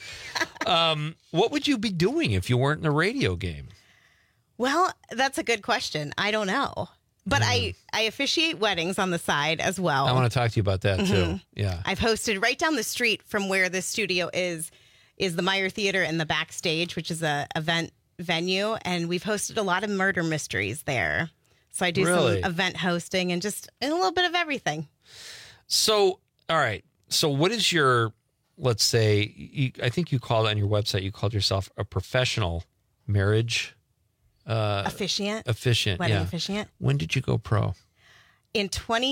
what would you be doing if you weren't in the radio game? Well, that's a good question. I don't know. But I officiate weddings on the side as well. I want to talk to you about that, too. Yeah. I've hosted right down the street from where this studio is the Meyer Theater in the backstage, which is a event venue. And we've hosted a lot of murder mysteries there. So I do some event hosting and just a little bit of everything. So, all right. So what is your, let's say, I think you called on your website, you called yourself a professional marriage officiant. Wedding officiant. When did you go pro? In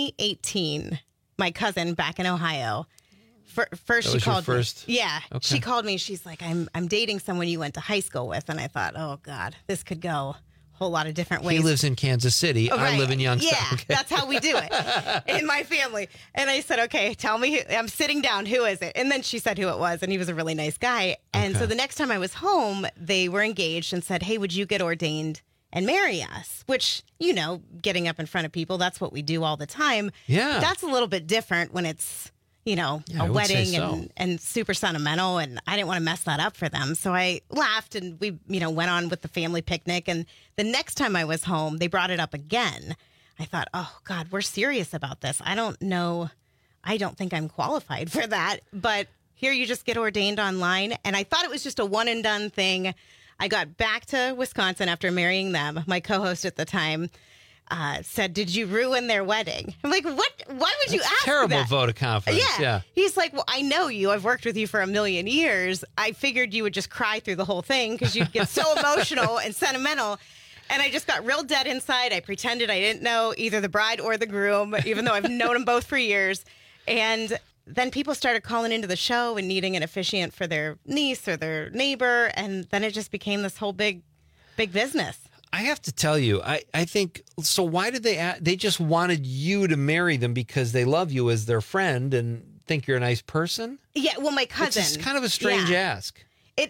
2018, my cousin back in Ohio. First, she called me. Yeah, okay. She called me. She's like, "I'm dating someone you went to high school with," and I thought, "Oh God, this could go a whole lot of different ways." He lives in Kansas City. Right. I live in Youngstown. Yeah, okay. That's how we do it in my family. And I said, "Okay, tell me." I'm sitting down. Who is it? And then she said who it was, and he was a really nice guy. And so the next time I was home, they were engaged and said, "Hey, would you get ordained and marry us?" Which, getting up in front of people, that's what we do all the time. Yeah. That's a little bit different when it's, a wedding and super sentimental. And I didn't want to mess that up for them. So I laughed and we, went on with the family picnic. And the next time I was home, they brought it up again. I thought, oh God, we're serious about this. I don't know. I don't think I'm qualified for that. But here you just get ordained online. And I thought it was just a one and done thing. I got back to Wisconsin after marrying them. My co-host at the time said, "Did you ruin their wedding?" I'm like, "What? Why would you ask terrible that?" Vote of confidence. Yeah. He's like, "Well, I know you. I've worked with you for a million years. I figured you would just cry through the whole thing because you'd get so emotional and sentimental." And I just got real dead inside. I pretended I didn't know either the bride or the groom, even though I've known them both for years. And then people started calling into the show and needing an officiant for their niece or their neighbor. And then it just became this whole big business. I have to tell you, I think, so why did they just wanted you to marry them because they love you as their friend and think you're a nice person? Yeah, well, my cousin. It's kind of a strange ask.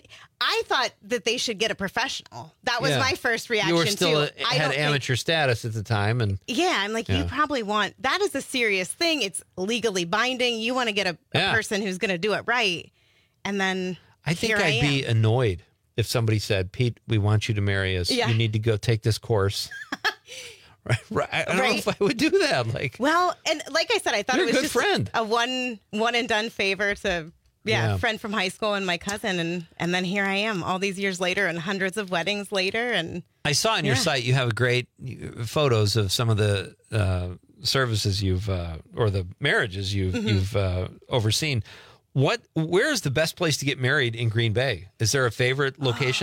I thought that they should get a professional. That was my first reaction. You were still had amateur status at the time, and I'm like, you probably want, that is a serious thing. It's legally binding. You want to get a person who's going to do it right, and then I think I'd be annoyed if somebody said, "Pete, we want you to marry us. You need to go take this course." Right. I don't know if I would do that. Well, and like I said, I thought you're it was a good friend. A one and done favor to. Yeah, friend from high school and my cousin, and then here I am all these years later and hundreds of weddings later. And I saw on your site you have great photos of some of the services you've or the marriages you've overseen. Where's the best place to get married in Green Bay? Is there a favorite location? Oh,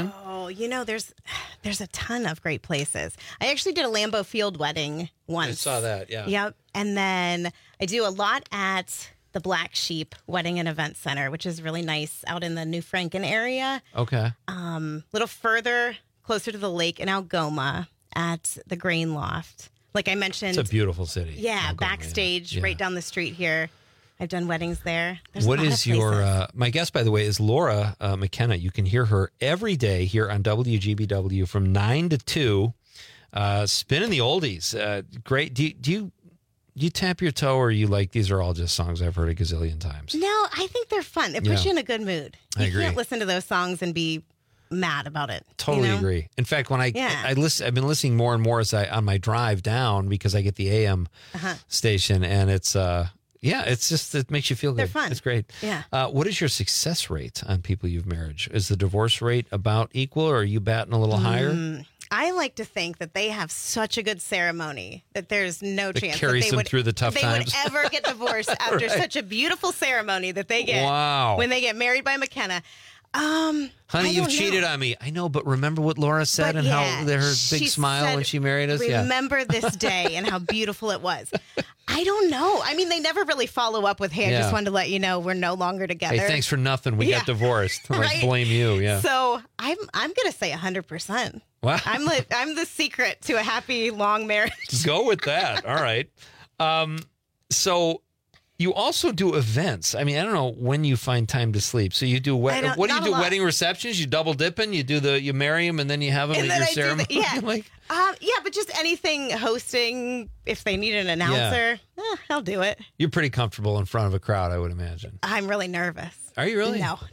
Oh, there's a ton of great places. I actually did a Lambeau Field wedding once. I saw that, yeah. Yep. And then I do a lot at the Black Sheep Wedding and Event Center, which is really nice out in the New Franken area. Okay. A little further, closer to the lake in Algoma at the Grain Loft. Like I mentioned. It's a beautiful city. Yeah, Algoma, backstage, yeah. right down the street here. I've done weddings there. What is your, my guest, by the way, is Laura McKenna. You can hear her every day here on WGBW from 9 to 2, spinning the oldies. Great. Do you tap your toe, or you like, these are all just songs I've heard a gazillion times? No, I think they're fun. It puts you in a good mood. I agree. You can't listen to those songs and be mad about it. Totally agree. In fact, when I've been listening more and more as on my drive down, because I get the AM station, and it's it makes you feel good. They're fun. It's great. Yeah. What is your success rate on people you've married? Is the divorce rate about equal, or are you batting a little higher? I like to think that they have such a good ceremony that there's no That chance carries that they them would through the tough times. They would ever get divorced after Right. such a beautiful ceremony that they get Wow. when they get married by McKenna. Honey, you've cheated on me. I know, but remember what Laura said But and yeah, how her big she smile said, when she married us? Remember this day and how beautiful it was. I don't know. I mean, they never really follow up with, hey, I Yeah. just wanted to let you know we're no longer together. Hey, thanks for nothing. We got divorced. Like, Right? blame you. Yeah. So I'm going to say 100%. Wow. I'm the secret to a happy, long marriage. Go with that. All right. So you also do events. I mean, I don't know when you find time to sleep. So you do what do you not a do? lot. Wedding receptions? You double dipping? You marry them and then you have them And at then your I do ceremony? yeah, but just anything hosting. If they need an announcer, I'll do it. You're pretty comfortable in front of a crowd, I would imagine. I'm really nervous. Are you really? No.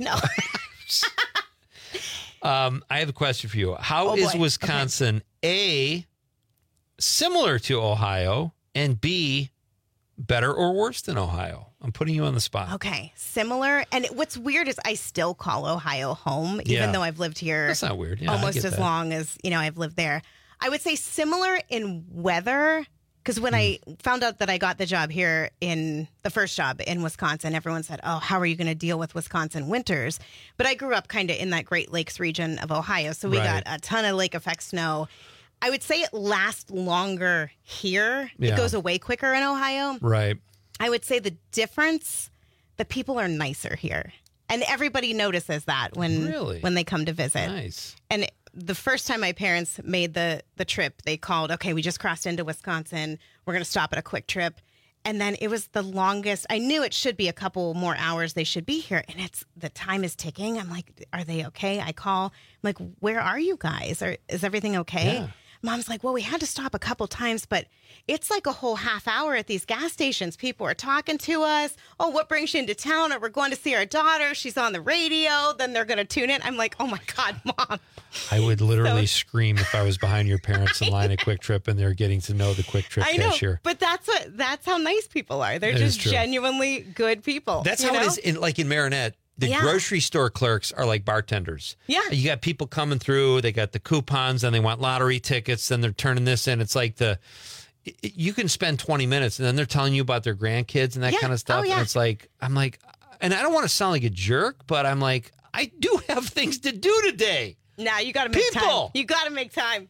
I have a question for you. How Oh, is boy. Wisconsin A, similar to Ohio, and B, better or worse than Ohio? I'm putting you on the spot. Okay, similar. And what's weird is I still call Ohio home, even Yeah. though I've lived here. That's not weird. Yeah, I almost get as that. long as I've lived there. I would say similar in weather. Because when I found out that I got the job here in the first job in Wisconsin, everyone said, oh, how are you going to deal with Wisconsin winters? But I grew up kind of in that Great Lakes region of Ohio. So we Right. got a ton of lake effect snow. I would say it lasts longer here. Yeah. It goes away quicker in Ohio. Right. I would say the difference, the people are nicer here. And everybody notices that when they come to visit. Nice. And the first time my parents made the trip, they called, okay, we just crossed into Wisconsin. We're going to stop at a quick trip. And then it was the longest. I knew it should be a couple more hours they should be here. And the time is ticking. I'm like, are they okay? I call. I'm like, where are you guys? Is everything okay? Yeah. Mom's like, well, we had to stop a couple times, but it's like a whole half hour at these gas stations. People are talking to us. Oh, what brings you into town? Or we're going to see our daughter. She's on the radio. Then they're going to tune in. I'm like, oh my God, Mom. I would literally scream if I was behind your parents in line at Quick Trip and they're getting to know the Quick Trip I know, cashier. but that's how nice people are. They're That is just true. genuinely good people. That's you how know? it is in Marinette. The Yeah. grocery store clerks are like bartenders. Yeah. You got people coming through, they got the coupons and they want lottery tickets, then they're turning this in. It's like you can spend 20 minutes and then they're telling you about their grandkids and that Yeah. kind of stuff. Oh, yeah. And it's like, I'm like, and I don't want to sound like a jerk, but I'm like, I do have things to do today. Nah, you got to make time. People. You got to make time.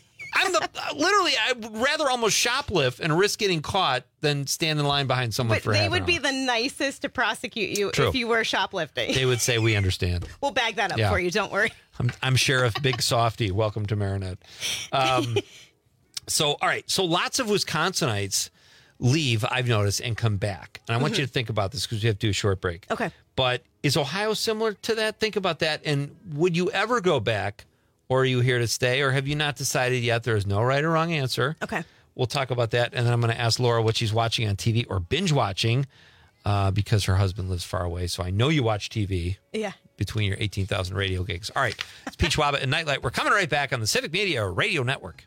I would rather almost shoplift and risk getting caught than stand in line behind someone But for they half an would be hour. the nicest to prosecute you True. if you were shoplifting. They would say, we understand. We'll bag that up Yeah. for you. Don't worry. I'm Sheriff Big Softy. Welcome to Marinette. So, all right. So lots of Wisconsinites leave, I've noticed, and come back. And I want you to think about this because we have to do a short break. Okay. But is Ohio similar to that? Think about that. And would you ever go back, or are you here to stay, or have you not decided yet? There is no right or wrong answer. Okay. We'll talk about that. And then I'm going to ask Laura what she's watching on TV or binge watching because her husband lives far away. So I know you watch TV. Yeah. Between your 18,000 radio gigs. All right. It's Pete Schwaba and Nightlight. We're coming right back on the Civic Media Radio Network.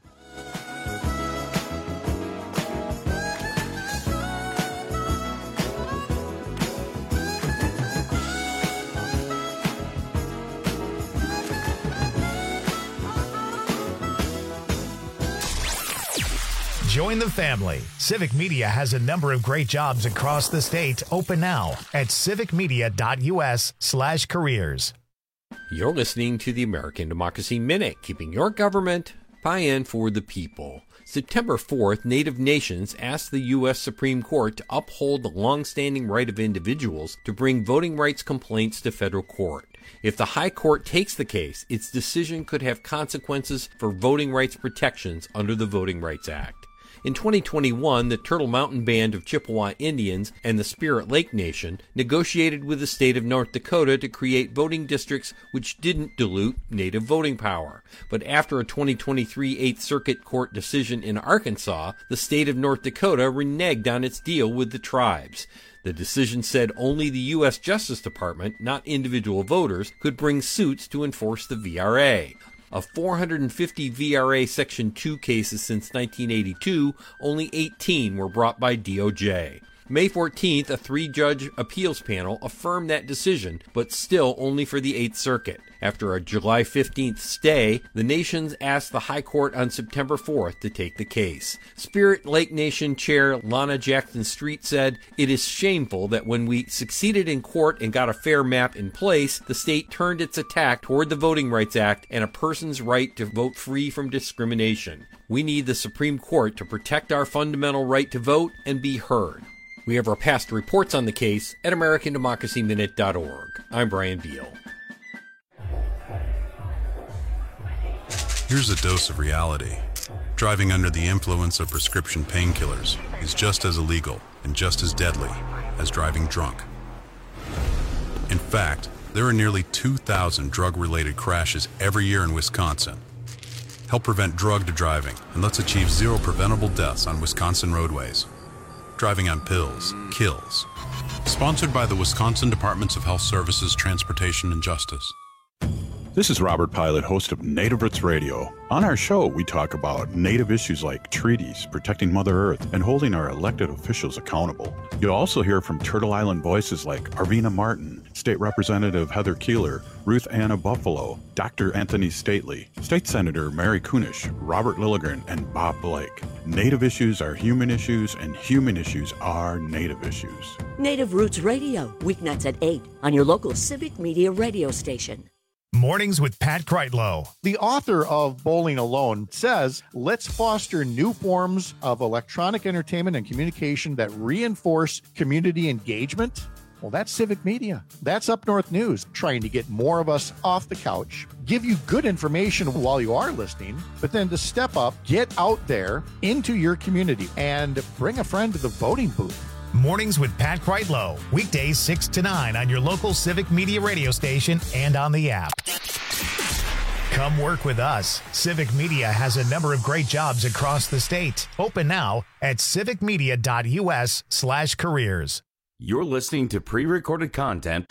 Join the family. Civic Media has a number of great jobs across the state open now at civicmedia.us/careers. You're listening to the American Democracy Minute, keeping your government by and for the people. September 4th, Native nations asked the U.S. Supreme Court to uphold the long-standing right of individuals to bring voting rights complaints to federal court. If the High Court takes the case, its decision could have consequences for voting rights protections under the Voting Rights Act. In 2021, the Turtle Mountain Band of Chippewa Indians and the Spirit Lake Nation negotiated with the state of North Dakota to create voting districts which didn't dilute Native voting power. But after a 2023 Eighth Circuit Court decision in Arkansas, the state of North Dakota reneged on its deal with the tribes. The decision said only the U.S. Justice Department, not individual voters, could bring suits to enforce the VRA. Of 450 VRA Section 2 cases since 1982, only 18 were brought by DOJ. May 14th, a 3-judge appeals panel affirmed that decision, but still only for the 8th Circuit. After a July 15th stay, the nations asked the High Court on September 4th to take the case. Spirit Lake Nation Chair Lana Jackson Street said, "It is shameful that when we succeeded in court and got a fair map in place, the state turned its attack toward the Voting Rights Act and a person's right to vote free from discrimination. We need the Supreme Court to protect our fundamental right to vote and be heard." We have our past reports on the case at AmericanDemocracyMinute.org. I'm Brian Beal. Here's a dose of reality. Driving under the influence of prescription painkillers is just as illegal and just as deadly as driving drunk. In fact, there are nearly 2,000 drug-related crashes every year in Wisconsin. Help prevent drug driving, and let's achieve 0 preventable deaths on Wisconsin roadways. Driving on pills kills. Sponsored by the Wisconsin Departments of Health Services, Transportation, and Justice. This is Robert Pilot, host of Native Roots Radio. On our show, we talk about Native issues like treaties, protecting Mother Earth, and holding our elected officials accountable. You'll also hear from Turtle Island voices like Arvina Martin, State Representative Heather Keeler, Ruth Anna Buffalo, Dr. Anthony Stately, State Senator Mary Kunish, Robert Lilligren, and Bob Blake. Native issues are human issues, and human issues are Native issues. Native Roots Radio, weeknights at 8 on your local Civic Media radio station. Mornings with Pat Kreitlow. The author of Bowling Alone says, let's foster new forms of electronic entertainment and communication that reinforce community engagement. Well, that's Civic Media. That's Up North News, trying to get more of us off the couch, give you good information while you are listening, but then to step up, get out there into your community and bring a friend to the voting booth. Mornings with Pat Kreitlow, weekdays 6 to 9 on your local Civic Media radio station and on the app. Come work with us. Civic Media has a number of great jobs across the state. Open now at civicmedia.us/careers. You're listening to pre-recorded content.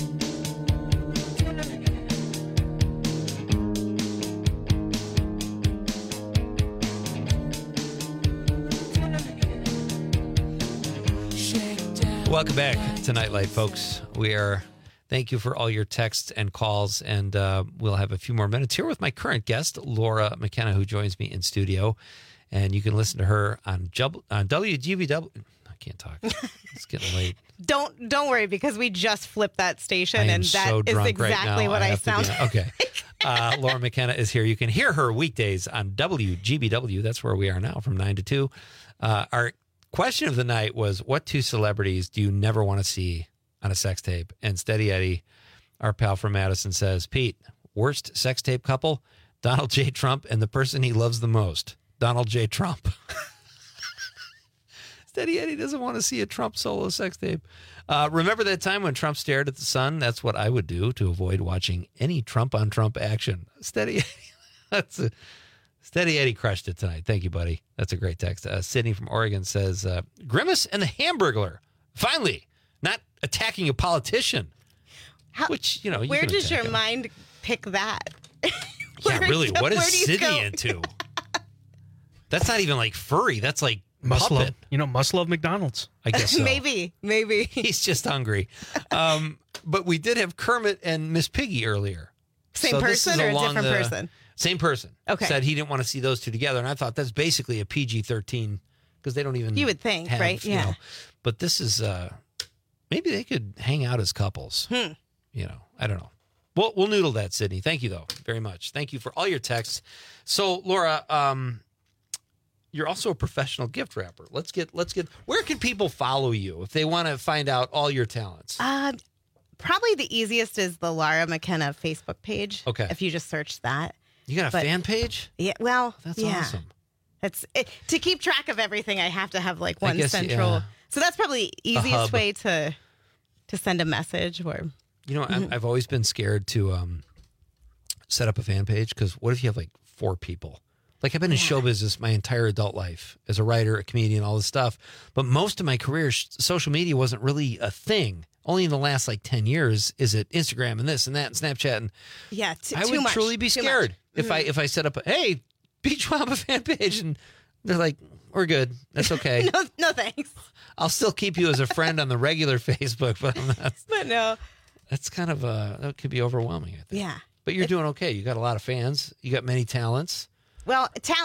Welcome back to Nightlight, folks. Thank you for all your texts and calls, and we'll have a few more minutes here with my current guest, Laura McKenna, who joins me in studio, and you can listen to her on WGBW. I can't talk. It's getting late. Don't worry, because we just flipped that station, and that so is exactly what I sound like. Okay. Laura McKenna is here. You can hear her weekdays on WGBW. That's where we are now from 9 to 2. Our question of the night was, what 2 celebrities do you never want to see on a sex tape? And Steady Eddie, our pal from Madison, says, Pete, worst sex tape couple, Donald J. Trump and the person he loves the most, Donald J. Trump. Steady Eddie doesn't want to see a Trump solo sex tape. Remember that time when Trump stared at the sun? That's what I would do to avoid watching any Trump-on-Trump action. Steady Eddie. Steady Eddie crushed it tonight. Thank you, buddy. That's a great text. Sydney from Oregon says, Grimace and the Hamburglar. Finally, not attacking a politician. Which, you where does your mind pick that? Yeah, really. What is Sydney into? That's not even like furry. That's like must love. Must love McDonald's. I guess so. Maybe. He's just hungry. But we did have Kermit and Miss Piggy earlier. Same person or a different person? Same person. Okay. Said he didn't want to see those two together. And I thought that's basically a PG-13 because they don't even. You would think, right? Yeah. But this is, maybe they could hang out as couples. I don't know. We'll noodle that, Sydney. Thank you, though, very much. Thank you for all your texts. So, Laura, you're also a professional gift wrapper. Let's get. Where can people follow you if they want to find out all your talents? Probably the easiest is the Laura McKenna Facebook page. Okay. If you just search that. You got a fan page? Yeah. Well, that's awesome. That's to keep track of everything. I have to have like one central. Yeah. So that's probably the easiest way to send a message. Or I've always been scared to set up a fan page because what if you have like 4 people? Like I've been in show business my entire adult life as a writer, a comedian, all this stuff. But most of my career, social media wasn't really a thing. Only in the last like 10 years is it Instagram and this and that and Snapchat. And I would truly be scared if I set up hey, Peach Wabba fan page and they're like, we're good. That's okay. No thanks. I'll still keep you as a friend on the regular Facebook, but I'm not. But no. That's kind of that could be overwhelming, I think. Yeah. But you're doing okay. You got a lot of fans. You got many talents. Well,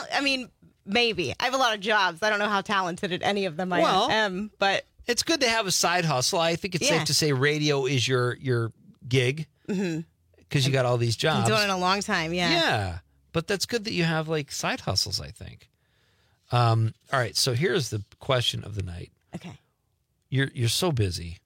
maybe. I have a lot of jobs. I don't know how talented at any of them I am, but it's good to have a side hustle. I think it's safe to say radio is your gig because you got all these jobs. I've been doing it a long time, Yeah, but that's good that you have like side hustles, I think. All right, so here's the question of the night. Okay. You're so busy.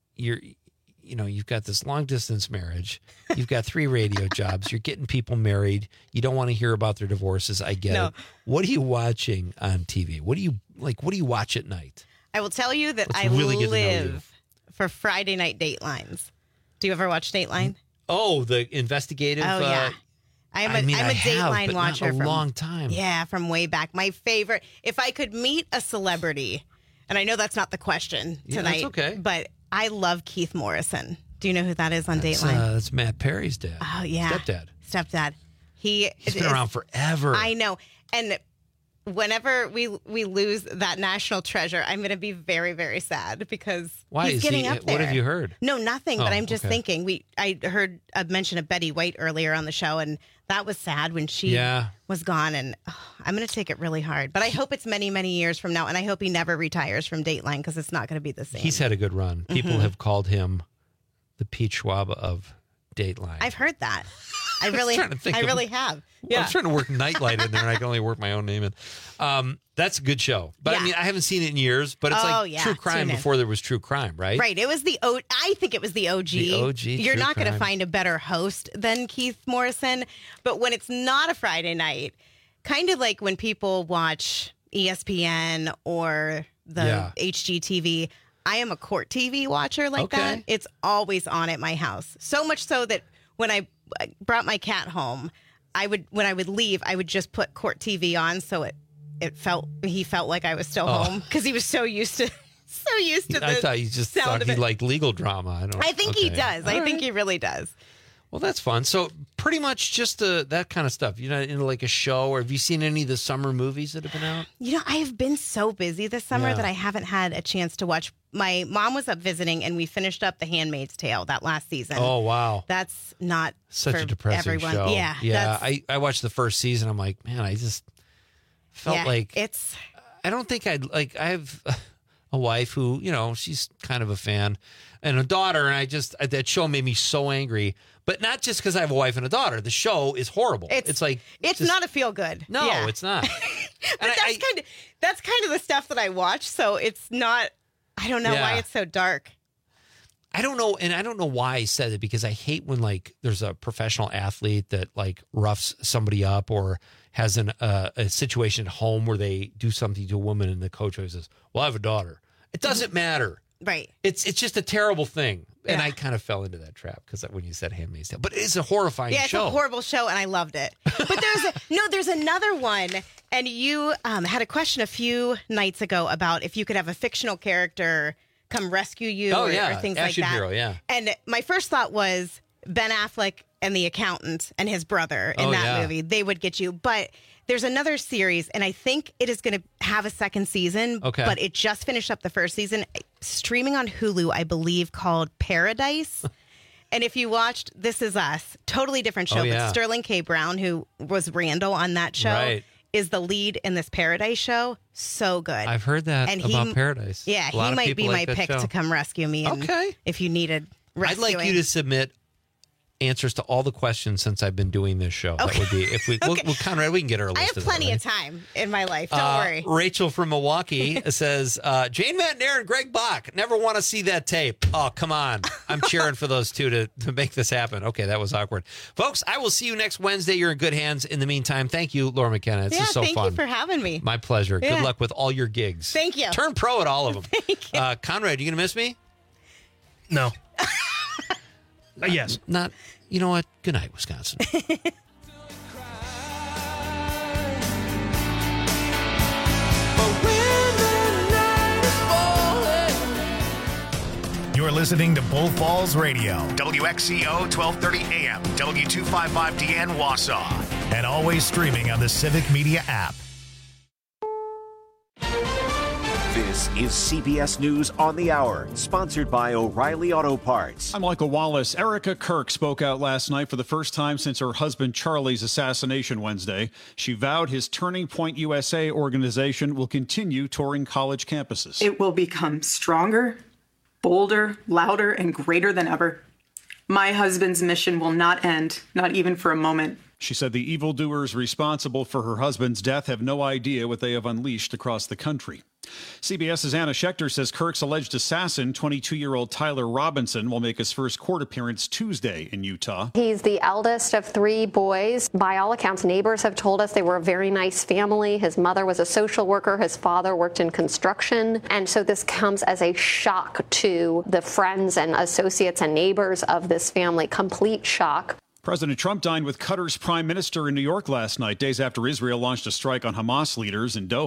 You've got this long distance marriage. You've got 3 radio jobs. You're getting people married. You don't want to hear about their divorces. I get it. What are you watching on TV? What do you watch at night? I will tell you that I live for Friday night Datelines. Do you ever watch Dateline? Oh, the investigative. Oh, yeah. I'm a Dateline watcher. Not a long time. Yeah, from way back. My favorite. If I could meet a celebrity, and I know that's not the question tonight. That's okay. But I love Keith Morrison. Do you know who that is on Dateline? That's Matt Perry's dad. Oh, yeah. Stepdad. He's been around forever. I know. And whenever we lose that national treasure, I'm going to be very, very sad because he's getting up there. What have you heard? No, nothing. But I'm just thinking. I heard a mention of Betty White earlier on the show, and that was sad when she was gone. And I'm going to take it really hard. But I hope it's many, many years from now, and I hope he never retires from Dateline because it's not going to be the same. He's had a good run. People have called him the Peach Wabba of Dateline. I've heard that. I really have. Yeah. I'm trying to work Nightlight in there, and I can only work my own name in. That's a good show. But I mean, I haven't seen it in years, but it's like true crime before there was true crime, right? Right. It was I think it was the OG. The OG. You're not going to find a better host than Keith Morrison. But when it's not a Friday night, kind of like when people watch ESPN or the HGTV, I am a court TV watcher like that. It's always on at my house. So much so that when I brought my cat home, when I would leave, I would just put court TV on so he felt like I was still home because he was so used to the I thought you just thought he liked legal drama. I think he does. I think he really does. Well, that's fun. So pretty much just that kind of stuff. You're not into like a show, or have you seen any of the summer movies that have been out? I have been so busy this summer that I haven't had a chance to watch. My mom was up visiting, and we finished up The Handmaid's Tale that last season. Oh, wow. That's not such a depressing everyone. show. Yeah. I watched the first season. I'm like, man, I just felt like it's. I don't think I have a wife who, she's kind of a fan, and a daughter, and that show made me so angry. But not just because I have a wife and a daughter. The show is horrible. It's not a feel good. No, it's not. But that's kind of the stuff that I watch. So it's not. I don't know why it's so dark. I don't know, and I don't know why I said it, because I hate when like there's a professional athlete that like roughs somebody up or has a situation at home where they do something to a woman, and the coach always says, "Well, I have a daughter." It doesn't matter. Right. It's just a terrible thing. And I kind of fell into that trap because when you said Handmaid's Tale. But it's a horrifying show. Yeah, it's a horrible show, and I loved it. But there's another one, and you had a question a few nights ago about if you could have a fictional character come rescue you or things Action like that. Hero, yeah. And my first thought was Ben Affleck and the accountant and his brother in that movie. They would get you. But there's another series, and I think it is going to have a second season. Okay. But it just finished up the first season, streaming on Hulu, I believe, called Paradise. And if you watched This Is Us, totally different show. But Sterling K. Brown, who was Randall on that show, is the lead in this Paradise show. So good. I've heard that about Paradise. Yeah, he might be my pick to come rescue me. And if you needed rescuing. I'd like you to submit answers to all the questions since I've been doing this show. Okay. That would be if we Conrad, we can get her a list. I have plenty of time in my life. Don't worry. Rachel from Milwaukee says, Jane McNair and Greg Bach, never want to see that tape. Oh, come on. I'm cheering for those two to make this happen. Okay, that was awkward. Folks, I will see you next Wednesday. You're in good hands. In the meantime, thank you, Laura McKenna. It's just so fun. Thank you for having me. My pleasure. Yeah. Good luck with all your gigs. Thank you. Turn pro at all of them. Thank you. Conrad, you going to miss me? No. Yes. Not. You know what? Good night, Wisconsin. You're listening to Bull Falls Radio, WXCO 1230 AM, W255DN Wausau, and always streaming on the Civic Media app. This is CBS News on the Hour, sponsored by O'Reilly Auto Parts. I'm Michael Wallace. Erica Kirk spoke out last night for the first time since her husband Charlie's assassination Wednesday. She vowed his Turning Point USA organization will continue touring college campuses. It will become stronger, bolder, louder, and greater than ever. My husband's mission will not end, not even for a moment. She said the evildoers responsible for her husband's death have no idea what they have unleashed across the country. CBS's Anna Schechter says Kirk's alleged assassin, 22-year-old Tyler Robinson, will make his first court appearance Tuesday in Utah. He's the eldest of 3 boys. By all accounts, neighbors have told us they were a very nice family. His mother was a social worker. His father worked in construction. And so this comes as a shock to the friends and associates and neighbors of this family. Complete shock. President Trump dined with Qatar's prime minister in New York last night, days after Israel launched a strike on Hamas leaders in Doha.